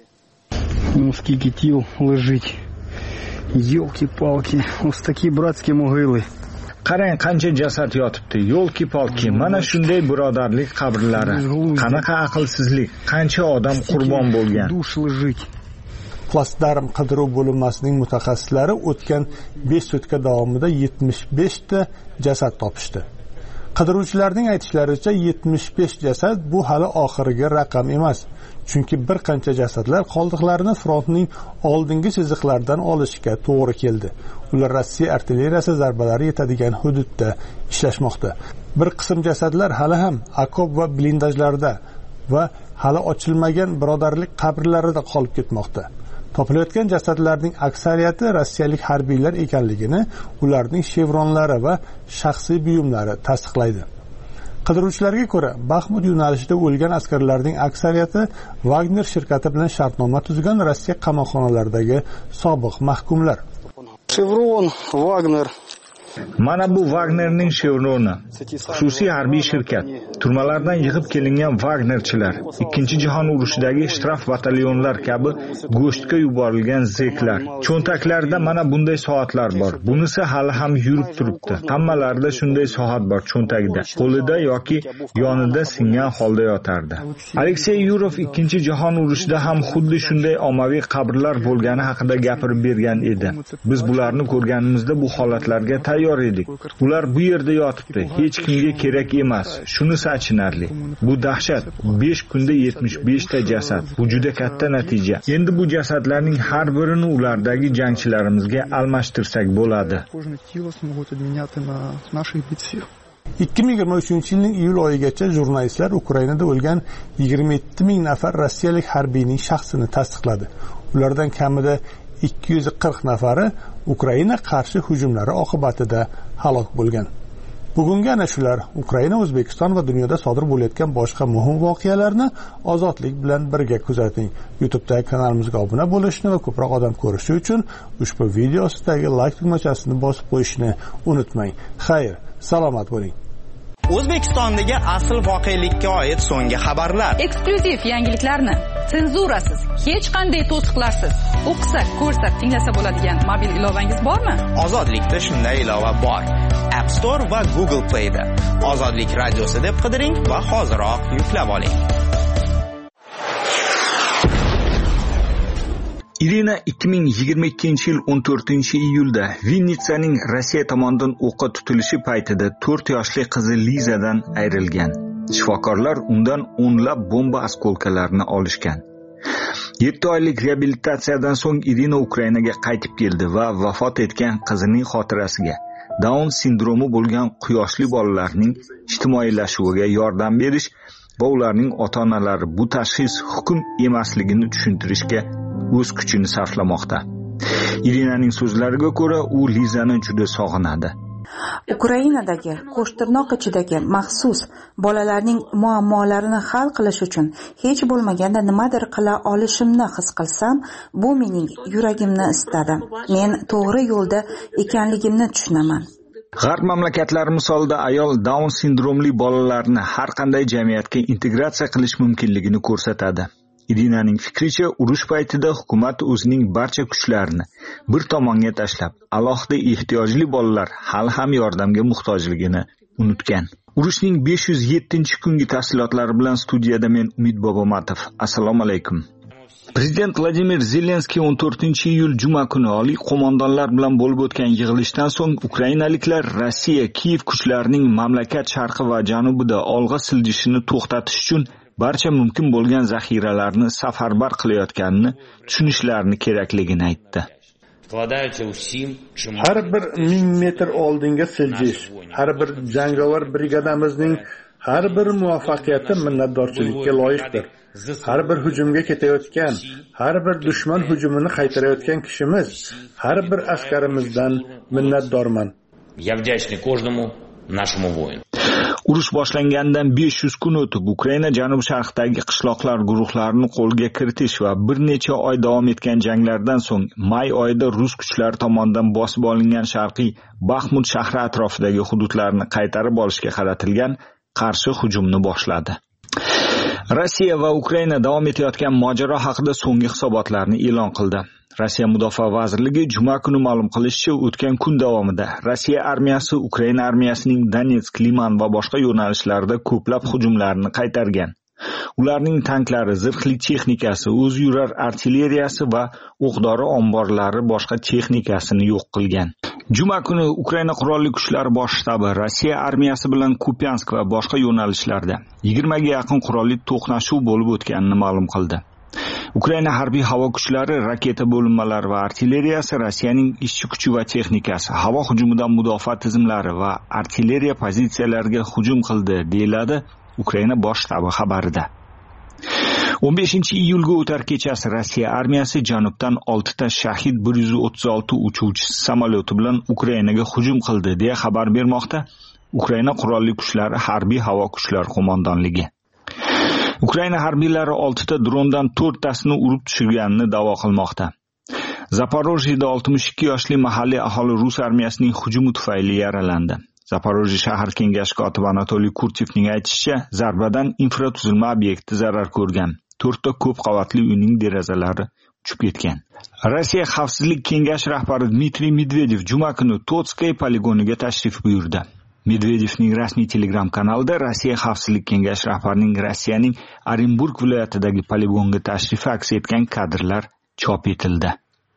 Ёлки-палки, вот такие братские могилы. Qarang, qancha jasad yotibdi. Yo'lki-polki, mana shunday birodarlik qabrlari. Qanaqa aqlsizlik, qancha odam qurbon bo'lgan. Plastdarm qidiruv bo'linmasining mutaxassislari o'tgan besh sutka davomida yetmish besh ta jasad topishdi. Qidiruvchilarning aytishlaricha yetmish besh jasad bu hali oxirgi raqam emas. Chunki bir qancha jasadlar qoldiqlarini frontning oldingi chiziqlaridan olishga to'g'ri keldi. Ular Rossiya artilleriyasi zarbalari yetadigan hududda ishlashmoqda. Bir qism jasadlar hali ham okop va blindajlarda va hali ochilmagan birodarlik qabrlarida qolib ketmoqda. Topilayotgan jasadlarning aksariyati rossiyalik harbiylar ekanligini ularning chevronlari va shaxsiy buyumlari tasdiqlaydi. Qidiruvchilarga ko'ra, Baxmut yo'nalishida o'lgan askarlarning aksariyati Wagner shirkati bilan shartnoma tuzgan Rossiya qamoqxonalaridagi sobiq mahkumlar. Chevron, Wagner. Mana bu Wagnerning chevroni. Xususiy harbiy shirkat. Turmalardan yig'ib kelingan Wagnerchilar, Ikkinchi jahon urushidagi shtraf batalyonlar kabi go'shtga yuborilgan zeklar. Cho'ntaklarda mana bunday soatlar bor. Bunisi hali ham yurib turibdi. Hammalarida shunday soat bor cho'ntagida, qo'lida yoki yonida singan holda yotardi. Aleksey Yurov Ikkinchi jahon urushida ham xuddi shunday ommaviy qabrlar bo'lgani haqida gapirib bergan edi. Biz bularni ko'rganimizda bu holatlarga tayyor edik. Ular bu yerda yotibdi, hech kimga kerak emas. Shunisi achinarli. Bu dahshat. besh kunda yetmish besh ta jasad. Bu juda katta natija. Endi bu jasadlarning har birini ulardagi jangchilarimizga almashtirsak bo'ladi. ikki ming yigirma uchinchi yilning iyul oyigacha jurnalistlar Ukrainada o'lgan yigirma yetti ming nafar rossiyalik harbiyning shaxsini tasdiqladi. Ulardan kamida ikki yuz qirq nafari Ukraina qarshi hujumlari oqibatida halok bo'lgan. bugungi ana shular Ukraina, O'zbekiston va dunyoda sodir bo'layotgan boshqa muhim voqealarni ozodlik bilan birga kuzating. YouTube'dagi kanalimizga obuna bo'lishni va ko'proq odam ko'rishi uchun ushbu video ostidagi like tugmachasini bosib qo'yishni unutmang. Xayr, salomat bo'ling. O'zbekistondagi asl voqelikka oid so'nggi xabarlar, eksklyuziv yangiliklarni senzurasiz, hech qanday to'siqlarsiz o'qisa, ko'rsa, tinglasa bo'ladigan mobil ilovangiz bormi? Ozodlikda shunday ilova bor. App Store va Google Play'da Ozodlik radiosi deb qidiring va hoziroq yuklab oling. Irina ikki ming yigirma ikkinchi yil o'n to'rtinchi iyulda Vinnitsaning Rossiya tomonidan o'qqa tutilishi paytida to'rt yoshli qizi Lizadan ayrilgan. Shifokorlar undan o'nlab bomba askolkalarini olishgan. yetti oylik reabilitatsiyadan so'ng Irina Ukrainaga qaytib keldi va vafot etgan qizining xotirasiga Down sindromi bo'lgan quyoshli bolalarning ijtimoiylashuviga yordam berish va ularning ota-onalari bu tashxis hukm emasligini tushuntirishga o'z kuchini sarflamoqda. Irinaning so'zlariga ko'ra, u Lizani juda sog'inadi. Ukrainadagi qo'shtirnoq ichidagi maxsus bolalarning muammolarini hal qilish uchun hech bo'lmaganda nimadir qila olishimni his qilsam, bu mening yuragimni istadi. Men to'g'ri yo'lda ekanligimni tushunaman. G'arb mamlakatlari misolida ayol Down sindromli bolalarni har qanday jamiyatga integratsiya qilish mumkinligini ko'rsatadi. Irinaning fikricha, urush paytida hukumat o'zining barcha kuchlarini bir tomonga tashlab, alohida ehtiyojli bolalar hali ham yordamga muhtojligini unutgan. Urushning besh yuz yettinchi kungi tafsilotlari bilan studiyada men Umid Bobomatov. Assalomu alaykum. Prezident Vladimir Zelenskiy o'n to'rtinchi iyul juma kuni oliy qo'mondonlar bilan bo'lib o'tgan yig'ilishdan so'ng ukrainaliklar Rossiya Kiyev kuchlarining mamlakat sharqi va janubida olg'a siljishini to'xtatish uchun barcha mumkin bo'lgan zaxiralarni safarbar qilayotganini tushunishlarini kerakligini aytdi. Har bir ming metr oldinga siljish, har bir jangovar brigadamizning har bir muvaffaqiyati minnatdorchilikka loyiqdir. Har bir hujumga ketayotgan, har bir dushman hujumini qaytarayotgan kishimiz, har bir askarimizdan minnatdorman. Я вдячный каждому нашему воину. Urush boshlangandan besh yuz kun o'tib, Ukraina janub sharqidagi qishloqlar guruhlarini qo'lga kiritish va bir necha oy davom etgan janglardan so'ng may oyida rus kuchlari tomonidan bosib olingan sharqiy Baxmut shahri atrofidagi hududlarni qaytarib olishga qaratilgan qarshi hujumni boshladi. Rossiya va Ukraina davom etayotgan mojaro haqida so'nggi hisobotlarni e'lon qildi. Rossiya Mudofaa vazirligi juma kuni ma'lum qilishicha, o'tgan kun davomida Rossiya armiyasi Ukraina armiyasining Donetsk, Liman va boshqa yo'nalishlarda ko'plab hujumlarni qaytargan. Ularning tanklari, zirhli texnikasi, o'z yurar artilleriyasi va o'q-dori omborlari boshqa texnikasini yo'q qilgan. Juma kuni Ukraina qurolli kuchlari bosh shtabi Rossiya armiyasi bilan Kupiansk va boshqa yo'nalishlarda yigirmaga yaqin qurolli to'qnashuv bo'lib o'tganini ma'lum qildi. Ukraina harbiy havo kuchlari, raketa bo'linmalari va artilleriyasi Rossiyaning ishchi kuchi va texnikasi havo hujumidan mudofaa tizimlari va artilleriya pozitsiyalariga hujum qildi, deyiladi Ukraina bosh shtabi xabarida. o'n beshinchi iyulga o'tar kechasi Rossiya armiyasi janubdan oltita Shahid bir yuz o'ttiz olti uchuvchi samolyoti bilan Ukrainaga hujum qildi, deya xabar bermoqda Ukraina qurolli kuchlari harbiy havo kuchlari qo'mondonligi. Ukraina harbiylari oltita drondan to'rttasini urib tushirganini da'vo qilmoqda. Zaporojyeda oltmish ikki yoshli mahalliy aholi rus armiyasining hujumi tufayli yaralandi. Zaporojye shahar kengashi kotibi Anatoliy Kurtevning aytishicha, zarbadan infratuzilma obyekti zarar ko'rgan. to'rtta ko'p qavatli uyning derazalari uchib ketgan. Rossiya xavfsizlik kengashi rahbari Dmitriy Medvedev juma kuni Totskay poligoniga tashrif buyurdi. Medvedevning rasmiy Telegram kanalida Rossiya xavfsizlik kengashi rahbarining Rossiyaning Orenburg viloyatidagi poligonga tashrifi aks etgan kadrlar chop etildi.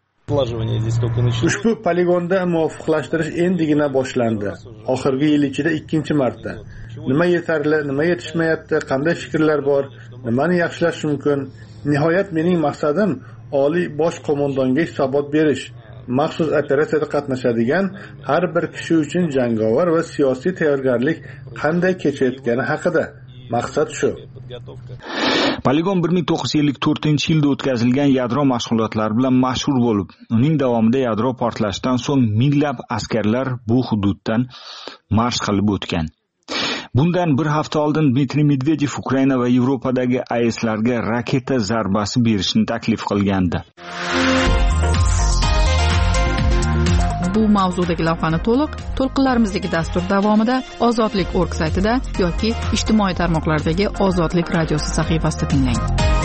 Ushbu poligonda muvofiqlashtirish endigina boshlandi. Oxirgi yil ichida ikkinchi marta. Nima yetarli, nima yetishmayapti, qanday fikrlar bor, nimani yaxshilash mumkin? Nihoyat mening maqsadim oliy bosh qo'mondonga hisobot berish. Maxsus operatsiyada qatnashadigan har bir kishi uchun jangovar va siyosiy tayyorgarlik qanday kechayotgani haqida. Maqsad shu. Poligon bir ming to'qqiz yuz ellik to'rtinchi yilda o'tkazilgan yadro mashg'ulotlari bilan mashhur bo'lib, uning davomida yadro portlashidan so'ng minglab askarlar bu hududdan marsh qilib o'tgan. Bundan bir hafta oldin Dmitriy Medvedev Ukraina va Yevropadagi A E S'larga raketa zarbasi berishni taklif qilgandi. Bu mavzudagi lavhani to'liq to'lqinlarimizdagi dastur davomida Ozodlik nokta org saytida yoki ijtimoiy tarmoqlardagi Ozodlik radiosi sahifasida tinglang.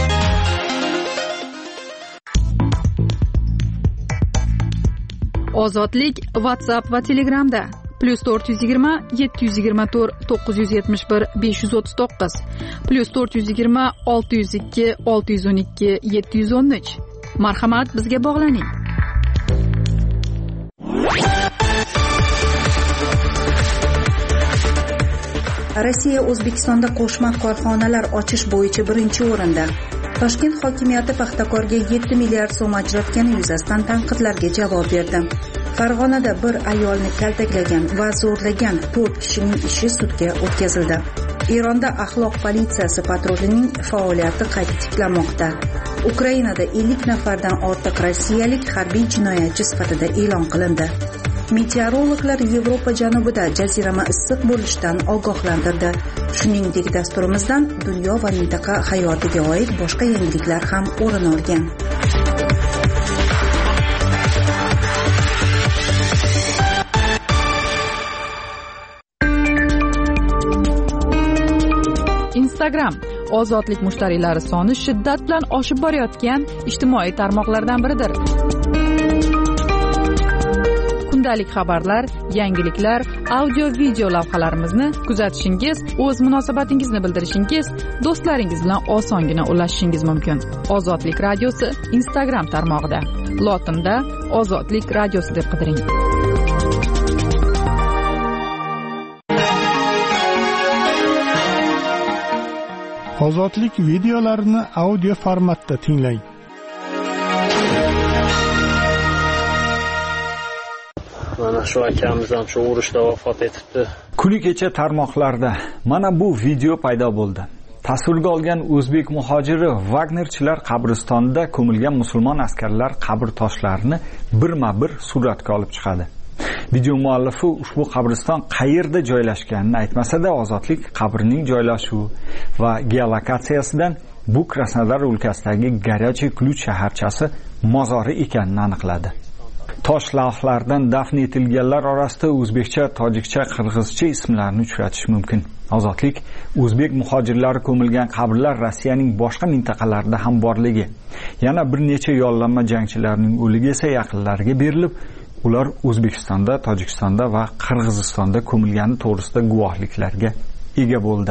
Ozodlik WhatsApp va Telegramda plus to'rt yuz yigirma yetti yuz yigirma to'rt to'qqiz yuz yetmish bir besh yuz o'ttiz to'qqiz plus to'rt yuz yigirma olti yuz ikki olti yuz o'n ikki yetti yuz o'n uch. Marhamat, bizga bog'laning. Rossiya O'zbekistonda qo'shma korxonalar ochish bo'yicha birinchi o'rinda. Toshkent hokimiyati paxtakorga yetti milliard so'm ajratgani yuzasidan tanqidlarga javob berdi. Farg'onada bir ayolni kaltaklagan va zo'rlagan to'rt kishining ishi sudga o'tkazildi. Eronda axloq politsiyasi patrulining faoliyati qayta tiklanmoqda. Ukrainada ellik nafardan ortiq rossiyalik harbiy jinoyatchi sifatida e'lon qilindi. Meteorologlar Yevropa janubida jazirama issiq bo'lishidan ogohlantirdi. Shuningdek, dasturimizdan dunyo va mintaqa hayotiga oid boshqa yangiliklar ham o'rin olgan. Instagram ozodlik mushtariylari soni shiddat bilan oshib borayotgan ijtimoiy tarmoqlardan biridir. Kundalik xabarlar, yangiliklar, audio-video lavhalarimizni kuzatishingiz, o'z munosabatingizni bildirishingiz, do'stlaringiz bilan osongina ulashishingiz mumkin. Ozodlik radiosi Instagram tarmog'ida. Lotinda Ozodlik radiosi deb qidiring. Ozodlik videolarini audio formatda tinglang. Mana shu akamiz ham shu urushda vafot etibdi. Kuni kecha tarmoqlarda mana bu video paydo bo'ldi. Tasvirga olgan o'zbek muhojiri Wagnerchilar qabristonida ko'milgan musulmon askarlar qabr toshlarini birma-bir suratga olib chiqadi. Video muallifi ushbu qabriston qayerda joylashganini aytmasa-da, Ozodlik qabrining joylashuvi va geolokatsiyasidan bu Krasnodar o'lkasidagi Горячий Ключ shaharchasi mozori ekanini aniqladi. Tosh lavhlardan dafn etilganlar orasida o'zbekcha, tojikcha, qirg'izcha ismlarni uchratish mumkin. Ozodlik o'zbek muhojirlari ko'milgan qabrlar Rossiyaning boshqa mintaqalarida ham borligi, yana bir necha yollanma jangchilarning o'ligi esa yaqinlariga berilib, ular O'zbekistonda, Tojikistonda va Qirg'izistonda ko'milgani to'g'risida guvohliklarga ega bo'ldi.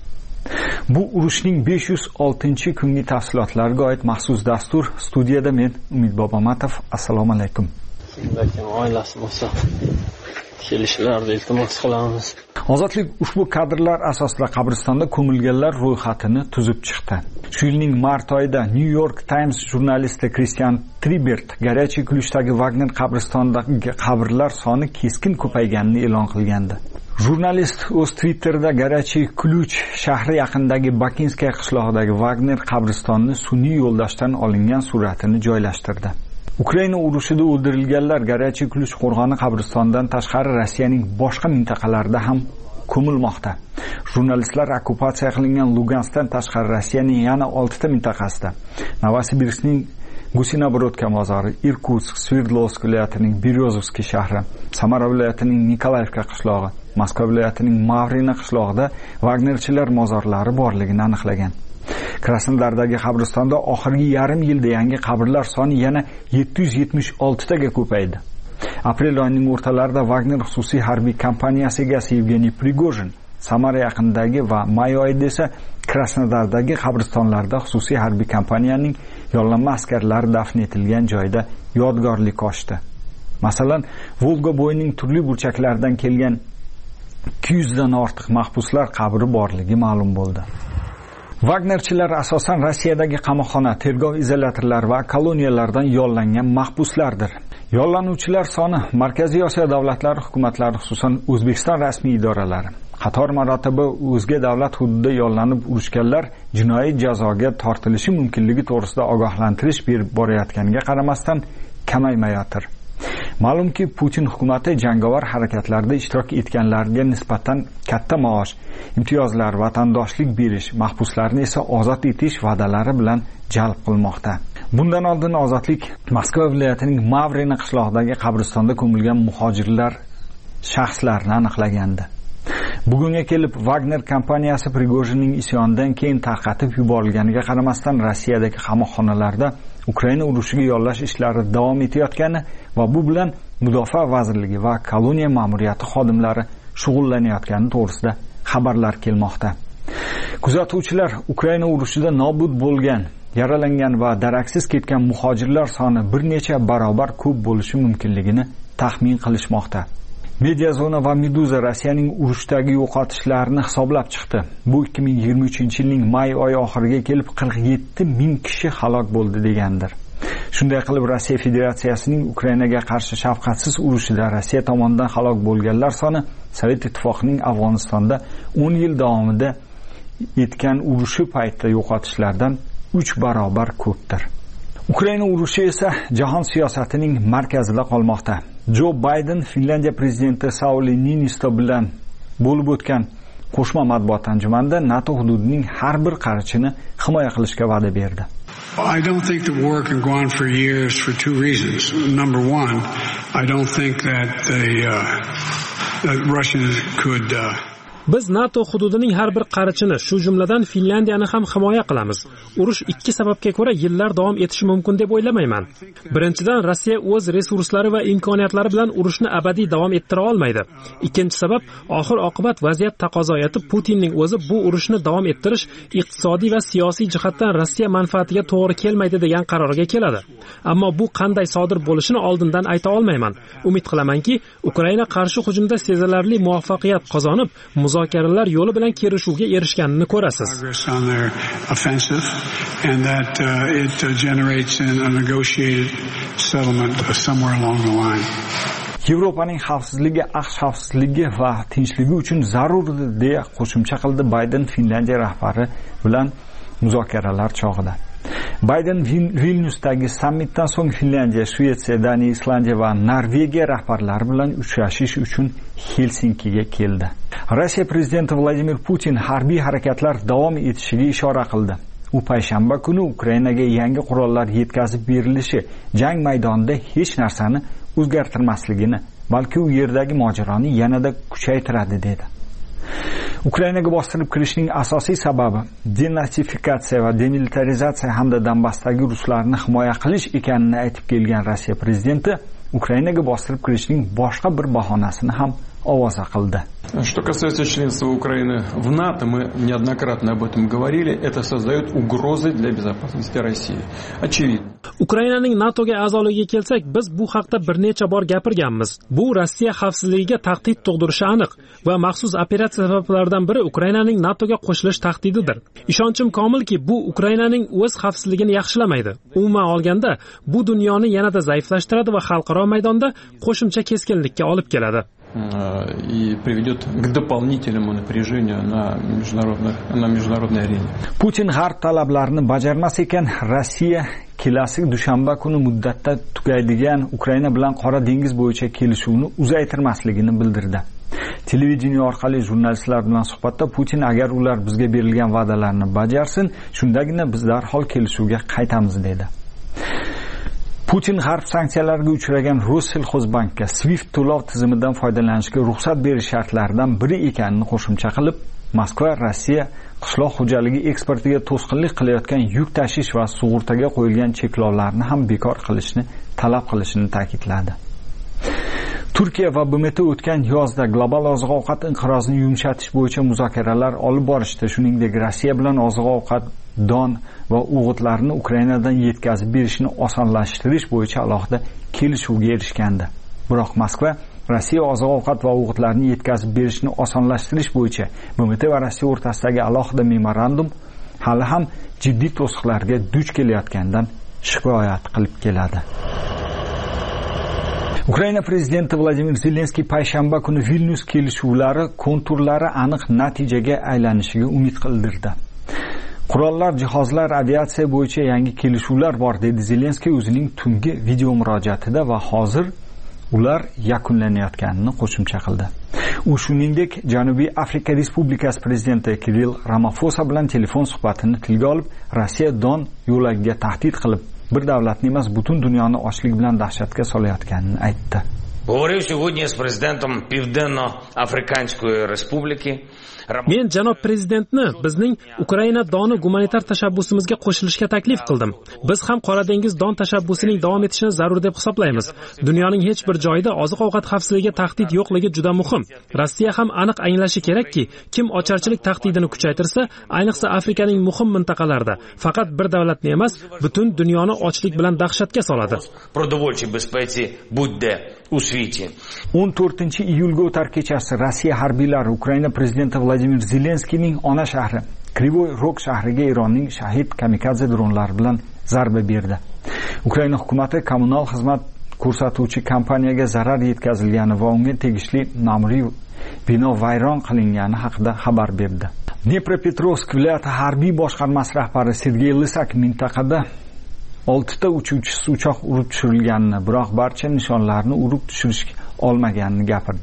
Bu urushning besh yuz oltinchi kungi tafsilotlariga oid maxsus dastur. Studiyada men Umid Bobomatov. Assalomu alaykum. Lekin oilasi bo'lsa kelishlarni iltimos qilamiz. Ozodlik ushbu kadrlar asosida qabristonda ko'milganlar ro'yxatini tuzib chiqdi. Shu yilning mart oyida New York Times jurnalisti Christian Tribert Горячий Ключdagi Wagner qabristonidagi qabrlar soni keskin ko'payganini e'lon qilgandi. Jurnalist o'z Twitterida Горячий Ключ shahri yaqinidagi Bakinskaya qishlog'idagi Wagner qabristonini sun'iy yo'ldoshdan olingan suratini joylashtirdi. Ukraina urushida o'ldirilganlar Горячий Ключ qo'rg'oni qabristonidan tashqari Rossiyaning boshqa mintaqalarida ham ko'milmoqda. Jurnalistlar okkupatsiya qilingan Luganskdan tashqari Rossiyaning yana oltita mintaqasida, Novosibirskning Gusinoborodka mozori, Irkutsk, Sverdlovsk viloyatining Beryozovskiy shahri, Samara viloyatining Nikolayevka qishlog'i, Moskva viloyatining Mavrina qishlog'ida Wagnerchilar mozorlari borligini aniqlagan. Krasnodardagi qabristonda oxirgi yarim yilda yangi qabrlar soni yana yetti yuz yetmish olti taga ko'paydi. Aprel oyining o'rtalarida Wagner xususiy harbiy kompaniyasi egasi Yevgeniy Prigojin Samara yaqinidagi va may oyida esa Krasnodardagi qabristonlarda xususiy harbiy kompaniyaning yollanma askarlari dafn etilgan joyda yodgorlik ochdi. Masalan, Volga bo'yining turli burchaklaridan kelgan ikki yuz dan ortiq mahbuslar qabri borligi ma'lum bo'ldi. Wagnerchilar asosan Rossiyadagi qamoqxona, tergov izolyatorlari va koloniyalardan yollangan mahbuslardir. Yollanuvchilar soni Markaziy Osiyo davlatlari hukumatlari, xususan O'zbekiston rasmiy idoralari, qator marotaba o'zga davlat hududida yollanib urushganlar jinoiy jazoga tortilishi mumkinligi to'g'risida ogohlantirish berib borayotganiga qaramasdan kamaymayotir. Ma'lumki, Putin hukumati jangovar harakatlarda ishtirok etganlarga nisbatan katta maosh, imtiyozlar, vatandoshlik berish, mahbuslarni esa ozod etish va'dalari bilan jalb qilmoqda. Bundan oldin Ozodlik Moskva viloyatining Mavrini qishlog'idagi qabristonda ko'milgan muhojirlar shaxslarini aniqlagandi. Bugunga kelib Wagner kompaniyasi Prigojinning isyonidan keyin tarqatib yuborilganiga qaramasdan Rossiyadagi qamoqxonalarda Ukraina urushiga yollash ishlari davom etayotgani va bu bilan Mudofaa vazirligi va koloniya ma'muriyati xodimlari shug'ullanayotgani to'g'risida xabarlar kelmoqda. Kuzatuvchilar Ukraina urushida nobud bo'lgan, yaralangan va daraksiz ketgan muhojirlar soni bir necha barobar ko'p bo'lishi mumkinligini taxmin qilishmoqda. Mediazona va Meduza Rossiyaning urushdagi yo'qotishlarni hisoblab chiqdi. Bu ikki ming yigirma uchinchi yilning may oyi oxiriga kelib qirq yetti ming kishi halok bo'ldi degandir. Shunday qilib Rossiya Federatsiyasining Ukrainaga qarshi shafqatsiz urushida Rossiya tomonidan halok bo'lganlar soni Sovet Ittifoqining Afg'onistonda o'n yil davomida etgan urushi paytida yo'qotishlardan uch barobar ko'pdir. Ukraina urushi esa jahon siyosatining markazida qolmoqda. Joe Biden Finlandiya prezidenti Sauli Niinisto bilan bo'lib o'tgan qo'shma matbuot anjumanida NATO hududining har bir qarichini himoya qilishga va'da berdi. I don't think the war can go on for years for two reasons. Number one, I don't think that the uh, that Russians could uh, Biz NATO hududining har bir qarichini, shu jumladan Finlandiyani ham himoya qilamiz. Urush ikki sababga ko'ra yillar davom etishi mumkin deb o'ylamayman. Birinchidan, Rossiya o'z resurslari va imkoniyatlari bilan urushni abadiy davom ettira olmaydi. Ikkinchi sabab, oxir-oqibat vaziyat taqozo etib, Putinning o'zi bu urushni davom ettirish iqtisodiy va siyosiy jihatdan Rossiya manfaatiga to'g'ri kelmaydi degan qarorga keladi. Ammo bu qanday sodir bo'lishini oldindan ayta olmayman. Umid qilamanki, Ukraina qarshi hujumda sezilarli muvaffaqiyat qozonib, muzokaralar yo'li bilan kelishuvga erishganini ko'rasiz. Yevropaning xavfsizligi, aqsh xavfsizligi va tinchligi uchun zarurdir deya qo'shimcha qildi Biden Finlandiya rahbari bilan muzokaralar chog'ida. Biden Vilnyusdagi sammitdan so'ng Finlandiya, Shvetsiya, Daniya, Islandiya va Norvegiya rahbarlari bilan uchrashish uchun Helsinkiga keldi. Rossiya prezidenti Vladimir Putin harbiy harakatlar davom etishiga ishora qildi. U payshanba kuni Ukrainaga yangi qurollar yetkazib berilishi jang maydonida hech narsani o'zgartirmasligini, balki u yerdagi mojaroni yanada kuchaytiradi dedi. Ukrainaga bostirib kirishning asosiy sababi denazifikatsiya va demilitarizatsiya hamda Donbassdagi ruslarni himoya qilish ekanini aytib kelgan Rossiya prezidenti Ukrainaga bostirib kirishning boshqa bir bahonasini ham ovoza qildi. Что касается членства Украины в НАТО, мы неоднократно об этом говорили, это создает угрозы для безопасности России. Очевидно. Ukrainaning NATOga a'zoligiga kelsak, biz bu haqda bir necha bor gapirganmiz. Bu Rossiya xavfsizligiga tahdid tug'dirishi aniq va maxsus operatsiya sabablaridan biri Ukrainaning NATOga qo'shilish tahdididir. Ishonchim komilki, bu Ukrainaning o'z xavfsizligini yaxshilamaydi. Umuman olganda, bu dunyoni yanada zaiflashtiradi va xalqaro maydonda qo'shimcha keskinlikka olib keladi. И приведет к дополнительному напряжению на международной на международной арене. Putin har talablarni bajarmas ekan, Rossiya kelasi dushanba kuni muddatda tugaydigan Ukraina bilan Qora dengiz bo'yicha kelishuvni uzaytirmasligini bildirdi. Televideniye orqali jurnalistlar bilan suhbatda Putin agar ular bizga berilgan va'dalarni bajarsin, shundagina biz darhol kelishuvga qaytamiz dedi. Putin harb sanksiyalarga uchragan Rossellxozbankka Swift to'lov tizimidan foydalanishga ruxsat berish shartlaridan biri ekanini qo'shimcha qilib, Moskva Rossiya qishloq xo'jaligi eksportiga to'sqinlik qilayotgan yuk tashish va sug'urtaga qo'yilgan cheklovlarni ham bekor qilishni talab qilishini ta'kidladi. Turkiya va B M T o'tgan yozda global oziq-ovqat inqirozini yumshatish bo'yicha muzokaralar olib borishdi. Shuningdek, Rossiya bilan oziq-ovqat, don va o'g'itlarni Ukrainadan yetkazib berishni osonlashtirish bo'yicha alohida kelishuvga erishgandi. Biroq Moskva Rossiya oziq-ovqat va o'g'itlarni yetkazib berishni osonlashtirish bo'yicha B M T va Rossiya o'rtasidagi alohida memorandum hali ham jiddiy to'siqlarga duch kelayotgandan shikoyat qilib keladi. Ukraina prezidenti Vladimir Zelenskiy payshanba kuni Vilnyus kelishuvlari konturlari aniq natijaga aylanishiga umid bildirdi. Qurollar, jihozlar, aviatsiya bo'yicha yangi kelishuvlar bor dedi Zelenskiy o'zining tungi video murojaatida va hozir ular yakunlanayotganini qo'shimcha qildi. U shuningdek Janubiy Afrika Respublikasi prezidenti Kirill Ramaphosa bilan telefon suhbatini tilga olib, Rossiya don yo'lagiga tahdid qilib, bir davlatni emas, butun dunyoni ochlik bilan dahshatga solayotganini aytdi. Говорил сегодня с президентом Південно-Африканської Республіки. Men janob prezidentni bizning Ukraina doni gumanitar tashabbusimizga qo'shilishga taklif qildim. Biz ham Qora dengiz don tashabbusining davom etishini zarur deb hisoblaymiz. Dunyoning hech bir joyida oziq-ovqat xavfsizligiga tahdid yo'qligi juda muhim. Rossiya ham aniq anglashi kerakki, kim ocharchilik tahdidini kuchaytirsa, ayniqsa Afrikaning muhim mintaqalarida faqat bir davlatni emas, butun dunyoni ochlik bilan dahshatga soladi. Продовольчій безпеці будь-де у світі. o'n to'rtinchi iyulga o'tar kechasi Rossiya harbiylari Ukraina prezidenti Vladimir Zelenskiyning ona shahri Krivoy Rog shahriga Eronning shahid kamikadze dronlari bilan zarba berdi. Ukraina hukumati kommunal xizmat ko'rsatuvchi kompaniyaga zarar yetkazilgani va unga tegishli ma'muriy bino vayron qilingani haqida xabar berdi. Dnepropetrovsk viloyati harbiy boshqarmasi rahbari Sergey Lysak mintaqada oltita uchuvchisi uchoq urib tushirilganini, biroq barcha nishonlarni urib tushirish olmaganini gapirdi.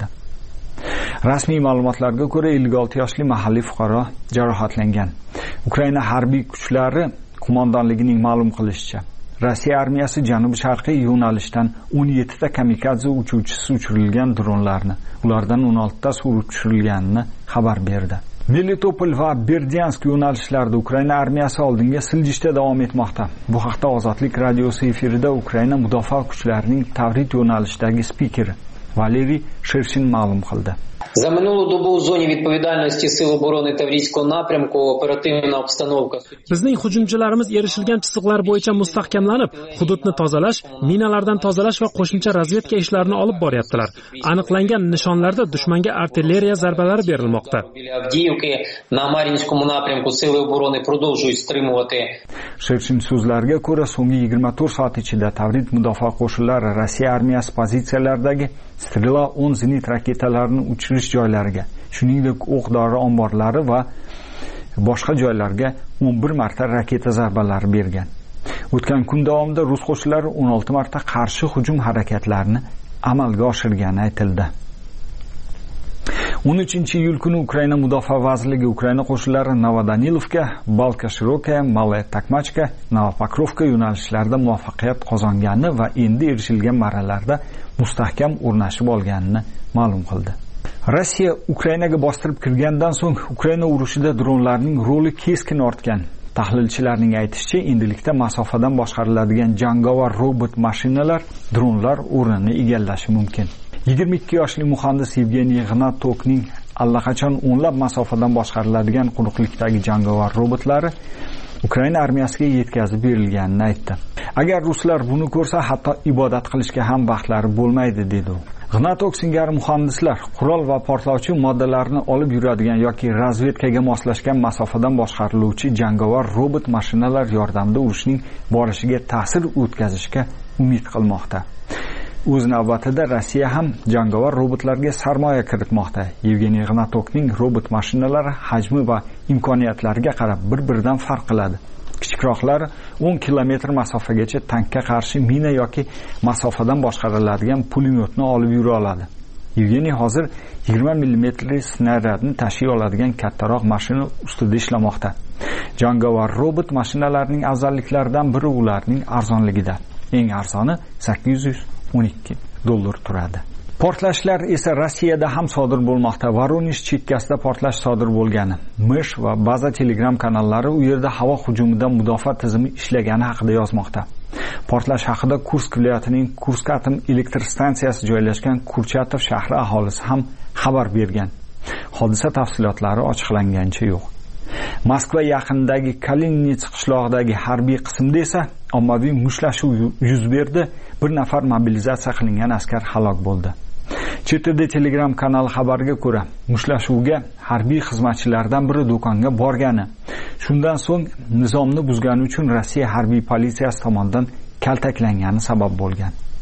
Rasmiy ma'lumotlarga ko'ra ellik olti yoshli mahalliy fuqaro jarohatlangan. Ukraina harbiy kuchlari qo'mondonligining ma'lum qilishicha, Rossiya armiyasi janubi-sharqiy yo'nalishdan o'n yettita kamikadze uchuvchisi uchirilgan dronlarni, ulardan o'n oltitasi urib tushirilganini xabar berdi. Melitopol va Berdyansk yo'nalishlarida Ukraina armiyasi oldinga siljishda davom etmoqda. Bu haqda Ozodlik radiosi efirida Ukraina mudofaa kuchlarining Tavrit yo'nalishidagi spikeri Valeriy Shershin ma'lum qildi. За минулу добу у зоні відповідальності Сил оборони Таврійського напрямку оперативна обстановка. Bizning hujumchilarimiz erishilgan chiziqlar bo'yicha mustahkamlanib, hududni tozalash, minalardan tozalash va qo'shimcha razvedka ishlarini olib boryaptilar. Aniqlangan nishonlarda dushmanga artilleriya zarbalari berilmoqda. Авдіївки на Мар'їнському напрямку Сили оборони продовжують стримувати. Shershin so'zlariga ko'ra, so'nggi yigirma to'rt soat ichida Tavrit mudofaa qo'shinlari Rossiya armiyasi pozitsiyalaridagi Strela o'n zenit raketalarini uchirish joylariga, shuningdek o'q-dori omborlari va boshqa joylarga o'n bir marta raketa zarbalari bergan. O'tgan kun davomida rus qo'shinlari o'n olti marta qarshi hujum harakatlarini amalga oshirgani aytildi. o'n uchinchi iyul kuni Ukraina mudofaa vazirligi Ukraina qo'shinlari Novodanilovka, Balka-Shiroka, Malaya Takmachka, Novopokrovka yo'nalishlarida muvaffaqiyat qozongani va endi erishilgan marralarda mustahkam o'rnashib olganini ma'lum qildi. Rossiya Ukrainaga bostirib kirgandan so'ng Ukraina urushida dronlarning roli keskin ortgan. Tahlilchilarning aytishicha, endilikda masofadan boshqariladigan jangovar robot mashinalar dronlar o'rnini egallashi mumkin. yigirma ikki yoshli muhandis Yevgeniy Gnatokning allaqachon o'nlab masofadan boshqariladigan quruqlikdagi jangovar robotlari Ukraina armiyasiga yetkazib berilganini aytdi. Agar ruslar buni ko'rsa, hatto ibodat qilishga ham vaqtlari bo'lmaydi dedi u. Gnatok singari muhandislar qurol va portlovchi moddalarni olib yuradigan yoki razvedkaga moslashgan masofadan boshqariluvchi jangovar robot mashinalar yordamida urushning borishiga ta'sir o'tkazishga umid qilmoqda. O'z navbatida Rossiya ham jangovar robotlarga sarmoya kiritmoqda. Yevgeniy Gnatokning robot mashinalari hajmi va imkoniyatlariga qarab bir-biridan farq qiladi. Kichikroqlari o'n kilometr masofagacha tankka qarshi mina yoki masofadan boshqariladigan pulemyotni olib yura oladi. Yevgeniy hozir yigirma millimetrli snaryadni tashiy oladigan kattaroq mashina ustida ishlamoqda. Jangovar robot mashinalarining afzalliklaridan biri ularning arzonligida. Eng arzoni sakkiz yuz o'n ikki dollar turadi. Portlashlar esa Rossiyada ham sodir bo'lmoqda. Voronezh chekkasida portlash sodir bo'lgani. Mish va Baza Telegram kanallari u yerda havo hujumidan mudofaa tizimi ishlagani haqida yozmoqda. Portlash haqida Kursk viloyatining Kursk atom elektr stansiyasi joylashgan Kurchatov shahri aholisi ham xabar bergan. Hodisa tafsilotlari ochiqlanganicha yo'q. Moskva yaqinidagi Kalininets qishlog'idagi harbiy qismda esa ommaviy mushtlashuv yuz berdi. Bir nafar mobilizatsiya qilingan askar halok bo'ldi. Chet elda Telegram kanali xabariga ko'ra, mushlashuvga harbiy xizmatchilardan biri do'konga borgani, shundan so'ng nizomni buzgani uchun Rossiya harbiy politsiyasi tomonidan kaltaklangani sabab bo'lgan.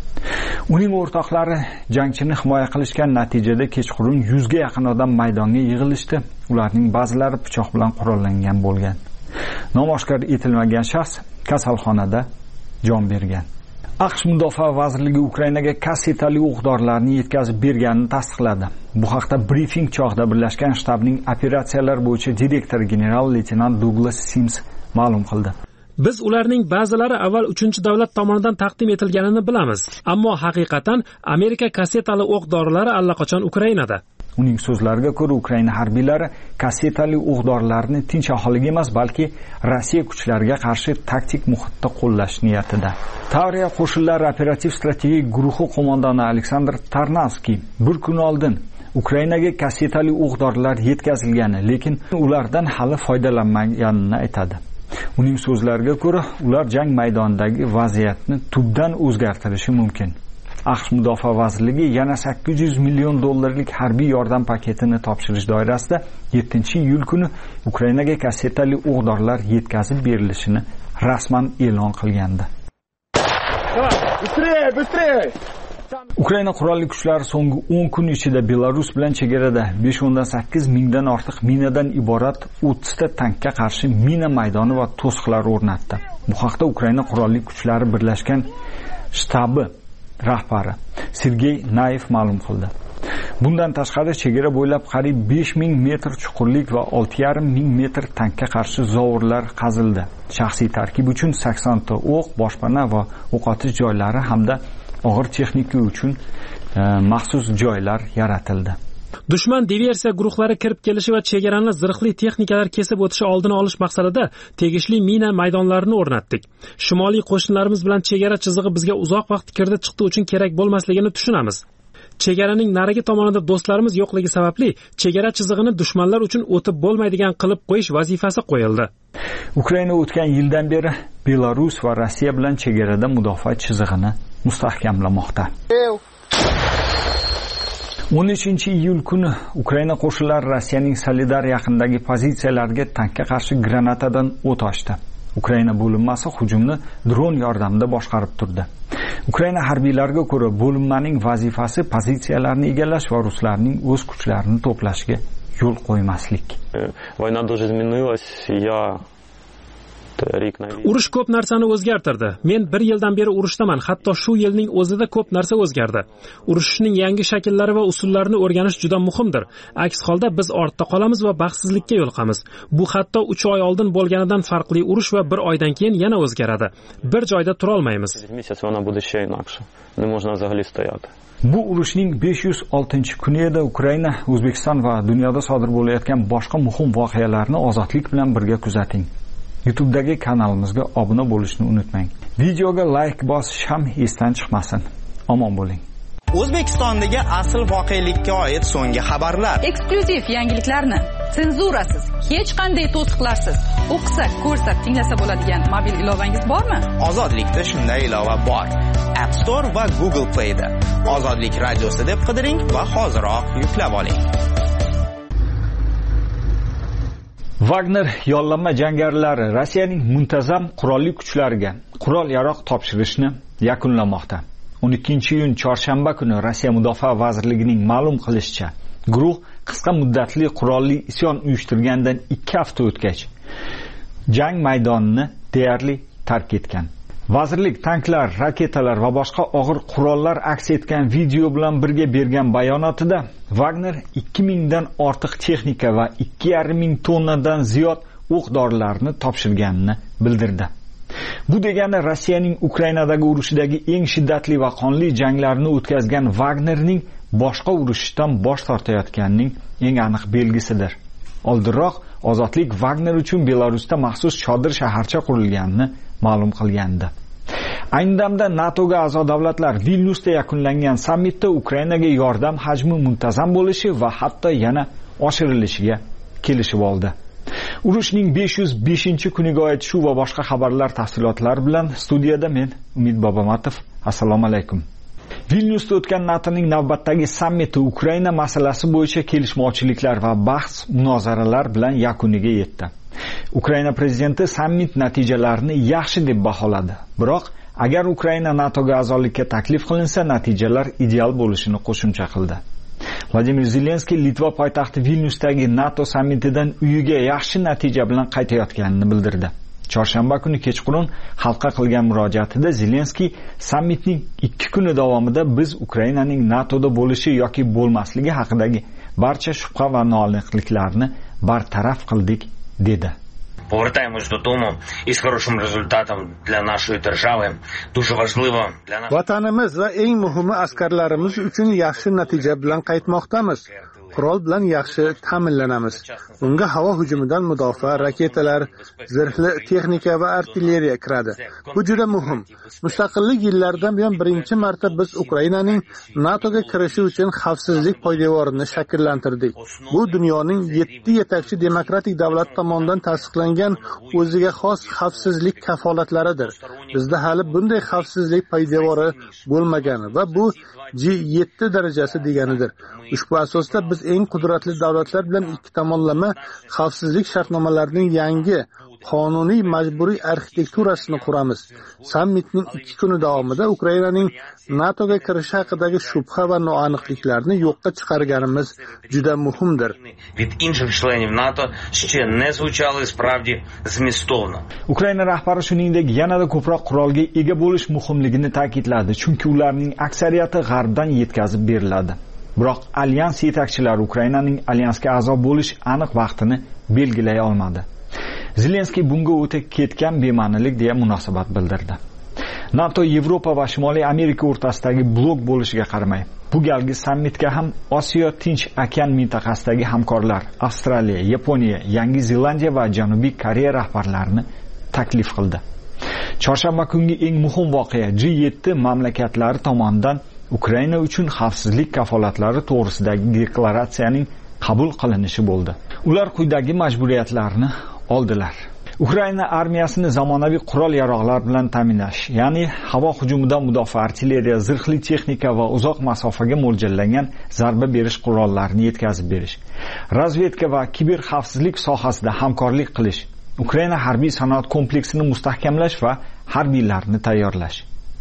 Uning o'rtoqlari jangchini himoya qilishgan, natijada kechqurun yuzga yaqin odam maydonga yig'ilishdi. Ularning ba'zilari pichoq bilan qurollangan bo'lgan. Nomoshkor etilmagan shaxs kasalxonada jon bergan. AQSh Mudofaa vazirligi Ukrainaga kassetali o'q-dorilarni yetkazib berganini tasdiqladi. Bu haqda brifing chog'ida Birlashgan shtabning operatsiyalar bo'yicha direktori general-leytenant Douglas Sims ma'lum qildi. Biz ularning ba'zilari avval uchinchi davlat tomonidan taqdim etilganini bilamiz, ammo haqiqatan Amerika kassetali o'q-dorilari allaqachon Ukrainada. Uning so'zlariga ko'ra, Ukraina harbiylari kassetali o'q-dorilarni tinch aholiga emas, balki Rossiya kuchlariga qarshi taktik muhitda qo'llash niyatida. Tavriya qo'shinlari operativ strategik guruhi qo'mondoni Aleksandr Tarnavskiy bir kun oldin Ukrainaga kassetali o'q-dorilar yetkazilgani, lekin ulardan hali foydalanmaganini aytadi. Uning so'zlariga ko'ra, ular jang maydonidagi vaziyatni tubdan o'zgartirishi mumkin. AQSh Mudofaa vazirligi yana sakkiz yuz million dollarlik harbiy yordam paketini topshirish doirasida yettinchi iyul kuni Ukrainaga kassetali o'q-dorilar yetkazib berilishini rasman e'lon qilgandi. Ukraina qurolli kuchlari so'nggi o'n kun ichida Belarus bilan chegarada besh o'ndan sakkiz mingdan ortiq minadan iborat o'ttiz ta tankka qarshi mina maydoni va to'siqlar o'rnatdi. Bu haqda Ukraina qurolli kuchlari birlashgan shtabi rahbari Sergey Nayev ma'lum qildi. Bundan tashqari chegara bo'ylab qariyb besh ming metr chuqurlik va olti yarim ming metr tankka qarshi zovurlar qazildi. Shaxsiy tarkib uchun sakson ta o'q, boshpana va o'q otish joylari hamda og'ir texnika uchun e, maxsus joylar yaratildi. Dushman diversiya guruhlari kirib kelishi va chegarani zirhli texnikalar kesib o'tishi oldini olish maqsadida tegishli mina maydonlarini o'rnatdik. Shimoliy qo'shinlarimiz bilan chegara chizig'i bizga uzoq vaqt kirdi chiqdi uchun kerak bo'lmasligini tushunamiz. Chegaraning narigi tomonida do'stlarimiz yo'qligi sababli chegara chizig'ini dushmanlar uchun o'tib bo'lmaydigan qilib qo'yish vazifasi qo'yildi. Ukraina o'tgan yildan beri Belarus va Rossiya bilan chegarada mudofaa chizig'ini mustahkamlamoqda. o'n uchinchi iyul kuni Ukraina qo'shinlari Rossiyaning Solidar yaqinidagi pozitsiyalariga tankka qarshi granatadan o't ochdi. Ukraina bo'linmasi hujumni dron yordamida boshqarib turdi. Ukraina harbiylariga ko'ra, bo'linmaning vazifasi pozitsiyalarni egallash va ruslarning o'z kuchlarini to'plashiga yo'l qo'ymaslik. Война тоже изменилась, я Urush ko'p narsani o'zgartirdi. Men bir yildan beri urishdaman. Hatto shu yilning o'zida ko'p narsa o'zgardi. Urushning yangi shakllari va usullarini o'rganish juda muhimdir. Aks holda biz ortda qolamiz va baxtsizlikka yo'liqamiz. Bu hatto uch oy oldin bo'lganidan farqli urush va bir oydan keyin yana o'zgaradi. Bir joyda tura olmaymiz. Bu urushning besh yuz oltinchi kuni edi. Ukraina, O'zbekiston va dunyoda sodir bo'layotgan boshqa muhim voqealarni ozodlik bilan birga kuzating. YouTube'dagi kanalimizga obuna bo'lishni unutmang. Videoga like bosish ham esdan chiqmasin. Omon bo'ling. O'zbekistondagi asl voqelikka oid so'nggi xabarlar. Eksklyuziv yangiliklarni senzurasiz, hech qanday to'siqlarsiz o'qisa, ko'rsa, tinglasa bo'ladigan mobil ilovangiz bormi? Ozodlikda shunday ilova bor. App Store va Google Play da. Ozodlik radiosi deb qidiring va hoziroq yuklab oling. Wagner yollanma jangarilari Rossiyaning muntazam qurolli kuchlariga qurol-yaroq topshirishni yakunlamoqda. o'n ikkinchi iyun chorshanba kuni Rossiya Mudofaa vazirligining ma'lum qilishicha, guruh qisqa muddatli qurolli isyon uyushtirgandan ikki hafta o'tgach jang maydonini deyarli tark etgan. Vazirlik tanklar, raketalar va boshqa og'ir qurollar aks etgan video bilan birga bergan bayonotida Wagner ikki mingdan ortiq texnika va ikki yarim ming tonnadan ziyod o'q-dorilarni topshirganini bildirdi. Bu degani Rossiyaning Ukrainadagi urushidagi eng shiddatli va qonli janglarni o'tkazgan Wagnerning boshqa urushdan bosh tortayotganining eng aniq belgisidir. Oldinroq ozodlik Wagner uchun Belarusda maxsus chodir shaharcha qurilganini ma'lum qilgandi. Ayni damda NATOga a'zo davlatlar Vilnyusda yakunlangan sammitda Ukrainaga yordam hajmi muntazam bo'lishi va hatto yana oshirilishiga kelishib oldi. Urushning besh yuz beshinchi kuniga oid shu va boshqa xabarlar tafsilotlari bilan studiyada men Umid Bobomatov. Assalomu alaykum. Vilnyusda o'tgan NATOning navbatdagi sammiti Ukraina masalasi bo'yicha kelishmovchiliklar va bahs munozaralar bilan yakuniga yetdi. Ukraina prezidenti sammit natijalarini yaxshi deb baholadi. Biroq Agar Ukraina NATOga a'zolikka taklif qilinsa, natijalar ideal bo'lishini qo'shimcha qildi. Vladimir Zelenskiy Litva poytaxti Vilnyusdagi NATO sammitidan uyiga yaxshi natija bilan qaytayotganini bildirdi. Chorshanba kuni kechqurun xalqqa qilgan murojaatida Zelenskiy sammitning ikki kuni davomida biz Ukrainaning NATOda bo'lishi yoki bo'lmasligi haqidagi barcha shubha va noaniqliklarni bartaraf qildik dedi. Повертаємось додому із хорошим результатом для нашої держави. Дуже важливо для нас. Vatanimiz va eng muhimi askarlarimiz uchun yaxshi natija bilan qaytmoqdamiz. Qurol bilan yaxshi ta'minlanamiz. Bunga havo hujumidan mudofaa raketalar, zirhli texnika va artilleriya kiradi. Bu juda muhim. Mustaqillik yillaridan buyon birinchi marta biz Ukrainaning NATOga kirishi uchun xavfsizlik poydevorini shakllantirdik. Bu dunyoning yetti yetakchi demokratik davlat tomonidan tasdiqlangan o'ziga xos xavfsizlik kafolatlaridir. Bizda hali bunday xavfsizlik poydevori bo'lmagan va bu G yetti darajasi deganidir. Ushbu asosda biz eng qudratli davlatlar bilan ikki tomonlama xavfsizlik shartnomalarining yangi qonuniy majburiy arxitekturasini quramiz. Sammitning ikki kuni davomida Ukrainaning NATOga kirishi haqidagi shubha va noaniqliklarni yo'qqa chiqarganimiz juda muhimdir. Від інших членів НАТО ще не звучали справді змістовно. Ukraina rahbari shuningdek yanada ko'proq qurolga ega bo'lish muhimligini ta'kidladi, chunki ularning aksariyati g'arbdan yetkazib beriladi. Biroq alyans yetakchilari Ukrainaning alyansga a'zo bo'lish aniq vaqtini belgilay olmadi. Zelenskiy bunga o'ta ketgan bema'nilik deya munosabat bildirdi. NATO Yevropa va Shimoliy Amerika o'rtasidagi blok bo'lishiga qaramay, bu galgi sammitga ham Osiyo Tinch okean mintaqasidagi hamkorlar, Avstraliya, Yaponiya, Yangi Zelandiya va Janubiy Koreya rahbarlarini taklif qildi. Chorshanba kungi eng muhim voqea G yetti mamlakatlari tomonidan Ukraina uchun xavfsizlik kafolatlari to'g'risidagi deklaratsiyaning qabul qilinishi bo'ldi. Ular quyidagi majburiyatlarni oldilar. Ukraina armiyasini zamonaviy qurol-yarog'lar bilan ta'minlash, ya'ni havo hujumidan mudofaa artilleriya, zirhli texnika va uzoq masofaga mo'ljallangan zarba berish qurollarini yetkazib berish. Razvedka va kiber xavfsizlik sohasida hamkorlik qilish. Ukraina harbiy sanoat kompleksini mustahkamlash va harbiylarni tayyorlash.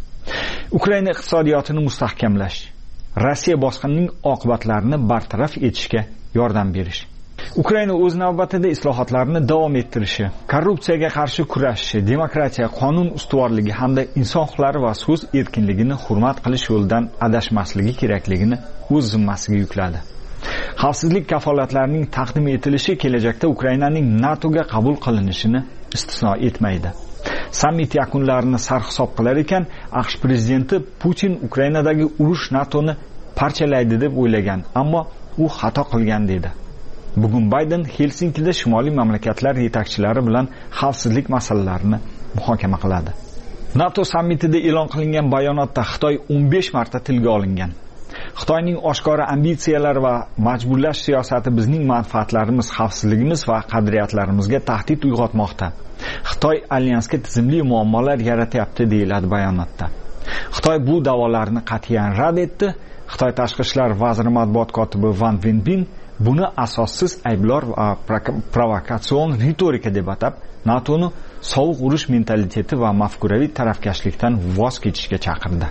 Ukraina iqtisodiyotini mustahkamlash. Rossiya bosqinining oqibatlarini bartaraf etishga yordam berish. Ukraina o'z navbatida islohotlarni davom ettirishi, korrupsiyaga qarshi kurashishi, demokratiya, qonun ustuvorligi hamda inson huquqlari va so'z erkinligini hurmat qilish yo'lidan adashmasligi kerakligini o'z zimmasiga yukladi. Xavfsizlik kafolatlarining taqdim etilishi kelajakda Ukrainaning NATOga qabul qilinishini istisno etmaydi. Sammit yakunlarini sarhisob qilar ekan, AQSh prezidenti Putin Ukrainadagi urush NATOni parchalaydi deb o'ylagan, ammo u xato qilgan dedi. Bugun Bayden Helsinkida shimoliy mamlakatlar yetakchilari bilan xavfsizlik masalalarini muhokama qiladi. NATO sammitida e'lon qilingan bayonotda Xitoy o'n besh marta tilga olingan. Xitoyning oshkora ambitsiyalari va majburlash siyosati bizning manfaatlarimiz, xavfsizligimiz va qadriyatlarimizga tahdid uyg'otmoqda. Xitoy alyansga tizimli muammolar yaratyapti deyiladi bayonotda. Xitoy bu da'volarni qat'iyan rad etdi. Xitoy tashqi ishlar vaziri matbuot kotibi Wang Wenbin buni asossiz ayblor va provokatsion ritorika deb atab, NATOni sovuq urush mentaliteti va mafkuraviy tarafkashlikdan voz kechishga chaqirdi.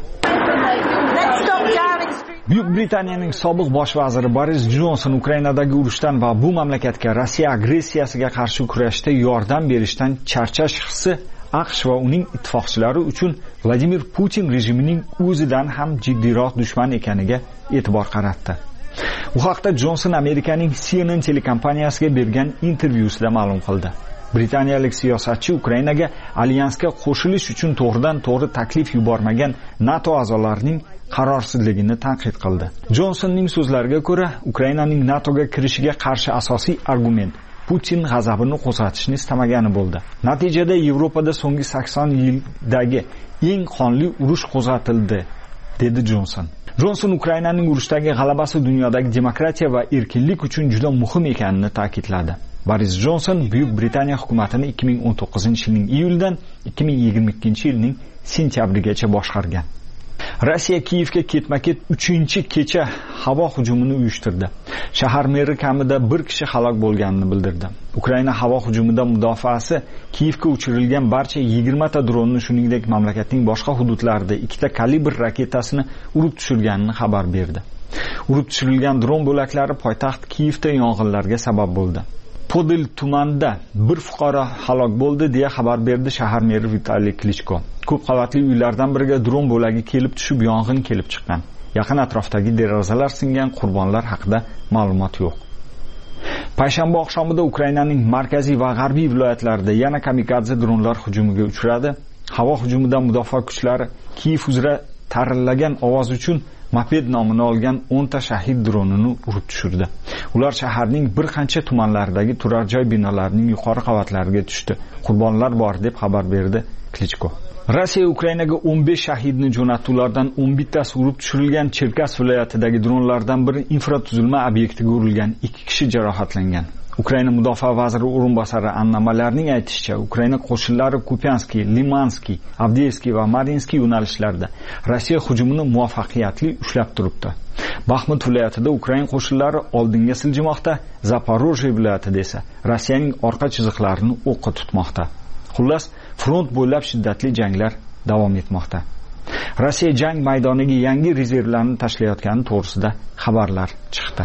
Buyuk Britaniyaning sobiq bosh vaziri Boris Johnson Ukrainadagi urushdan va bu mamlakatga Rossiya agressiyasiga qarshi kurashda yordam berishdan charchash hissi AQSh va uning ittifoqchilari uchun Vladimir Putin rejimining o'zidan ham jiddiyroq dushman ekaniga e'tibor qaratdi. Bu haqda Johnson Amerikaning C N N telekompaniyasiga bergan intervyusida ma'lum qildi. Britaniyalik siyosatchi Ukrainaga alyansga qo'shilish uchun to'g'ridan-to'g'ri taklif yubormagan NATO a'zolarining qarorsizligini tanqid qildi. Johnsonning so'zlariga ko'ra, Ukrainaning NATOga kirishiga qarshi asosiy argument Putin g'azabini qo'zg'atishni istamagani bo'ldi. Natijada Yevropada so'nggi sakson yildagi eng qonli urush qo'zg'atildi, dedi Johnson. Johnson Ukrainaning urushdagi g'alabasi dunyodagi demokratiya va erkinlik uchun juda muhim ekanini ta'kidladi. Boris Johnson Buyuk Britaniya hukumatini ikki ming o'n to'qqizinchi yilning iyuldan ikki ming yigirma ikkinchi yilning sentyabrigacha boshqargan. Rossiya Kiyevga ketma-ket uchinchi kecha havo hujumini uyushtirdi. Shahar meri kamida bir kishi halok bo'lganini bildirdi. Ukraina havo hujumida mudofaasi Kiyevga uchirilgan barcha yigirma ta dronni, shuningdek mamlakatning boshqa hududlarida ikkita kalibr raketasini urib tushirganini xabar berdi. Urib tushirilgan dron bo'laklari poytaxt Kiyevda yong'inlarga sabab bo'ldi. Podil tumanida bir fuqaro halok bo'ldi deya xabar berdi shahar meri Vitaliy Klichko. Ko'p qavatli uylardan biriga dron bo'lagi kelib tushib yong'in kelib chiqqan. Yaqin atrofdagi derazalar singan, qurbonlar haqida ma'lumot yo'q. Payshanba oqshomida Ukrainaning markaziy va g'arbiy viloyatlarida yana kamikadze dronlar hujumiga uchradi. Havo hujumidan mudofaa kuchlari Kiyev uzra tarillagan ovoz uchun Moped nomini olgan o'n ta shahid dronini urib tushirdi. Ular shaharning bir qancha tumanlaridagi turar joy binolarining yuqori qavatlariga tushdi. Qurbonlar bor deb xabar berdi Klichko. Rossiya Ukrainaga o'n besh shahidni jo'natdi. Ulardan o'n bittasi urib tushirilgan. Cherkas viloyatidagi dronlardan biri infratuzilma obyektiga urilgan. ikki kishi jarohatlangan. Ukraina mudofaa vaziri o'rinbosari Anna Malarning aytishicha, Ukraina qo'shinlari Kupianskiy, Limanskiy, Avdiivskiy va Marinskiy yo'nalishlarida Rossiya hujumini muvaffaqiyatli ushlab turibdi. Baxmut viloyatida Ukraina qo'shinlari oldinga siljimoqda, Zaporojye viloyatida esa Rossiyaning orqa chiziqlarini o'qqa tutmoqda. Xullas, front bo'ylab shiddatli janglar davom etmoqda. Rossiya jang maydoniga yangi rezervlarni tashlayotgani to'g'risida xabarlar chiqdi.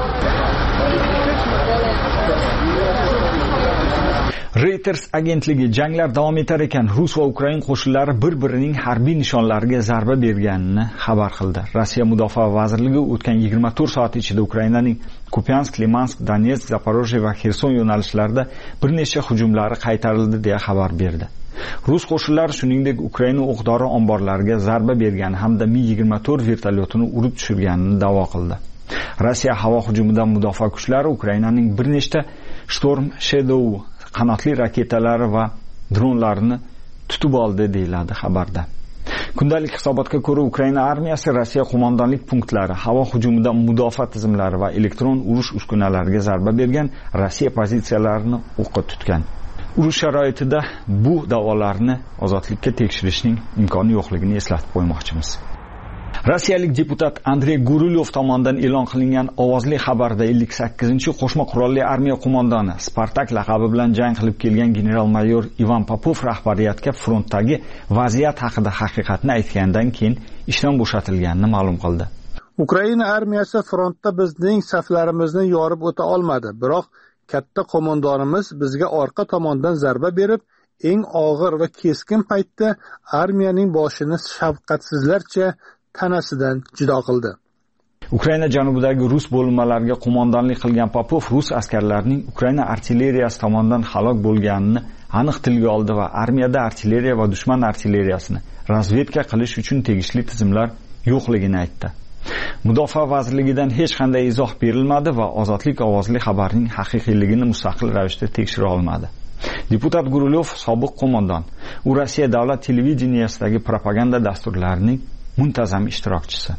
Reuters agentligi janglar davom etar ekan Rus va Ukraina qo'shinlari bir-birining harbiy nishonlariga zarba berganini xabar qildi. Rossiya mudofaa vazirligi o'tgan yigirma to'rt soat ichida Ukrainaning Kupiansk, Limansk, Donetsk, Zaporojye va Xerson yo'nalishlarida bir nechta hujumlari qaytarildi deya xabar berdi. Rus qo'shinlari shuningdek Ukraina o'q-dori omborlariga zarba bergani hamda Mi yigirma to'rt vertolyotini urib tushirganini da'vo qildi. Rossiya havo hujumidan mudofaa kuchlari Ukrainaning bir nechta Storm Shadow qanotli raketalari va dronlarni tutib oldi deyiladi xabarda. Kundalik hisobotga ko'ra Ukraina armiyasi Rossiya qo'mondonlik punktlari, havo hujumidan mudofaa tizimlari va elektron urush uskunalariga zarba bergan, Rossiya pozitsiyalarini o'qqa tutgan. Urush sharoitida bu da'volarni ozodlikka tekshirishning imkoni yo'qligini eslatib qo'ymoqchimiz. Rossiyalik deputat Andrey Guryov tomonidan e'lon qilingan ovozli xabarda ellik sakkizinchi qo'shma qurolli armiya qo'mondoni, Spartak laqabi bilan jang qilib kelgan general-mayor Ivan Popov rahbariyatga frontdagi vaziyat haqida haqiqatni aytgandan keyin ishdan bo'shatilganini ma'lum qildi. Ukraina armiyasi frontda bizning saflarimizni yorib o'ta olmadi, biroq katta qo'mondonimiz bizga orqa tomondan zarba berib, eng og'ir va keskin paytda armiyaning boshini shafqatsizlarcha tanasidan judo qildi. Ukraina janubidagi rus bo'linmalariga qo'mondonlik qilgan Popov rus askarlarining Ukraina artilleriyasi tomonidan halok bo'lganini aniq tilga oldi va armiyada artilleriya va dushman artilleriyasini razvedka qilish uchun tegishli tizimlar yo'qligini aytdi. Mudofaa vazirligidan hech qanday izoh berilmadi va ozodlik ovozli xabarning haqiqiyligini mustaqil ravishda tekshira olmadi. Deputat Guryov sobiq qo'mondon, u Rossiya davlat televideniyasidagi propaganda dasturlarining muntazam ishtirokchisi.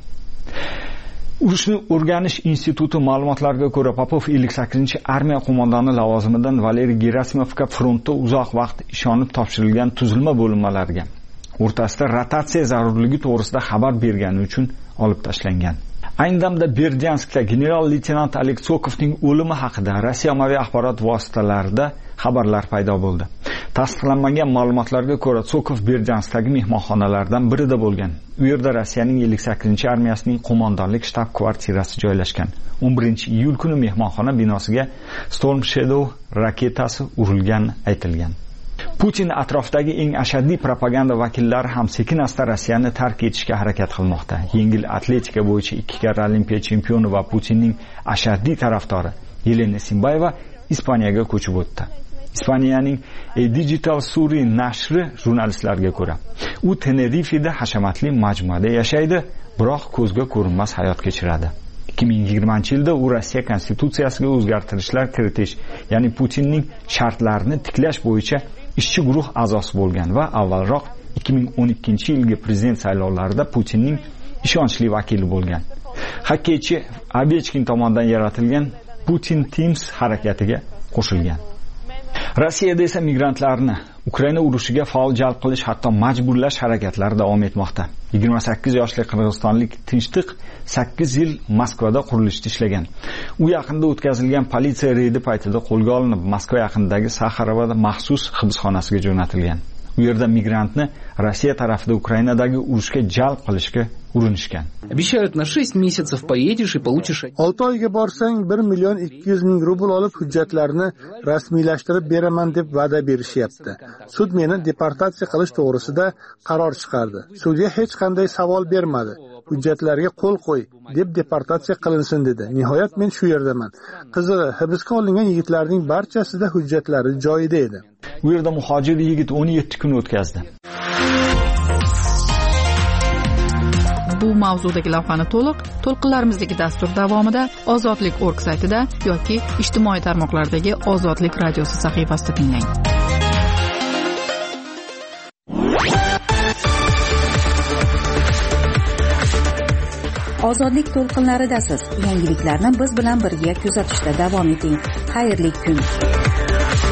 Urushni o'rganish instituti ma'lumotlariga ko'ra, Popov ellik sakkizinchi armiya qo'mondoni lavozimidan Valeriy Gerasimovga frontda uzoq vaqt ishonib topshirilgan tuzilma bo'linmalariga o'rtasida rotatsiya zarurligi to'g'risida xabar bergani uchun olib tashlangan. Ayni damda Berdyanskda general-leytenant Oleg Sokovning o'limi haqida Rossiya ommaviy axborot vositalarida xabarlar paydo bo'ldi. Tasdiqlanmagan ma'lumotlarga ko'ra, Sokov Berdyanskdagi mehmonxonalardan birida bo'lgan. U yerda Rossiyaning ellik sakkizinchi armiyasining qo'mondonlik shtab-kvartirasi joylashgan. o'n birinchi iyul kuni mehmonxona binosiga Storm Shadow raketasi urilgani aytilgan. Putin atrofdagi eng ashaddiy propaganda vakillari ham sekin-asta Rossiyani tark etishga harakat qilmoqda. Yengil atletika bo'yicha ikki karra Olimpiya chempioni va Putinning ashaddiy tarafdori Yelena Simbayeva Ispaniyaga ko'chib o'tdi. Ispaniyaning Digital Suri nashri jurnalistlarga ko'ra, u Tenerifeda hashamatli majmuada yashaydi, biroq ko'zga ko'rinmas hayot kechiradi. ikki ming yigirmanchi yilda u Rossiya konstitutsiyasiga o'zgartirishlar kiritish, ya'ni Putinning shartlarini tiklash bo'yicha ishchi guruh a'zosi bo'lgan va avvalroq ikki ming o'n ikkinchi yilgi prezident saylovlarida Putinning ishonchli vakili bo'lgan. Xokkeychi Ovechkin tomonidan yaratilgan Putin Teams harakatiga qo'shilgan. Rossiyada esa migrantlarni Ukraina urushiga faol jalb qilish, hatto majburlash harakatlari davom etmoqda. yigirma sakkiz yoshli qirg'izistonlik Tinchtiq sakkiz yil Moskvada qurilishda ishlagan. U yaqinda o'tkazilgan politsiya reydi paytida qo'lga olinib, Moskva yaqinidagi Saxarovada maxsus hibsxonasiga jo'natilgan. U yerda migrantni Rossiya tarafida Ukrainadagi urushga jalb qilishga urinishgan. Обещают на шесть месяцев поедешь и получишь. olti oyga borsang bir million ikki yuz ming rubl olib hujjatlarni rasmiylashtirib beraman deb va'da berishyapti. Sud meni deportatsiya qilish to'g'risida qaror chiqardi. Sudga hech qanday savol bermadi. Hujjatlarga qo'l qo'y deb deportatsiya qilinsin dedi. Nihoyat men shu yerdaman. Qizig'i, hibsga olingan yigitlarning barchasida hujjatlari joyida edi. Bu yerda muhojir yigit o'n yetti kun o'tkazdi. Bu mavzudagi lavhani to'liq to'lqinlarimizdagi dastur davomida ozodlik nokta org saytida yoki ijtimoiy tarmoqlardagi Ozodlik radiosi sahifasida tinglang. Ozodlik to'lqinlaridasiz. Yangiliklarni biz bilan birga kuzatishda davom eting. Xayrli kun.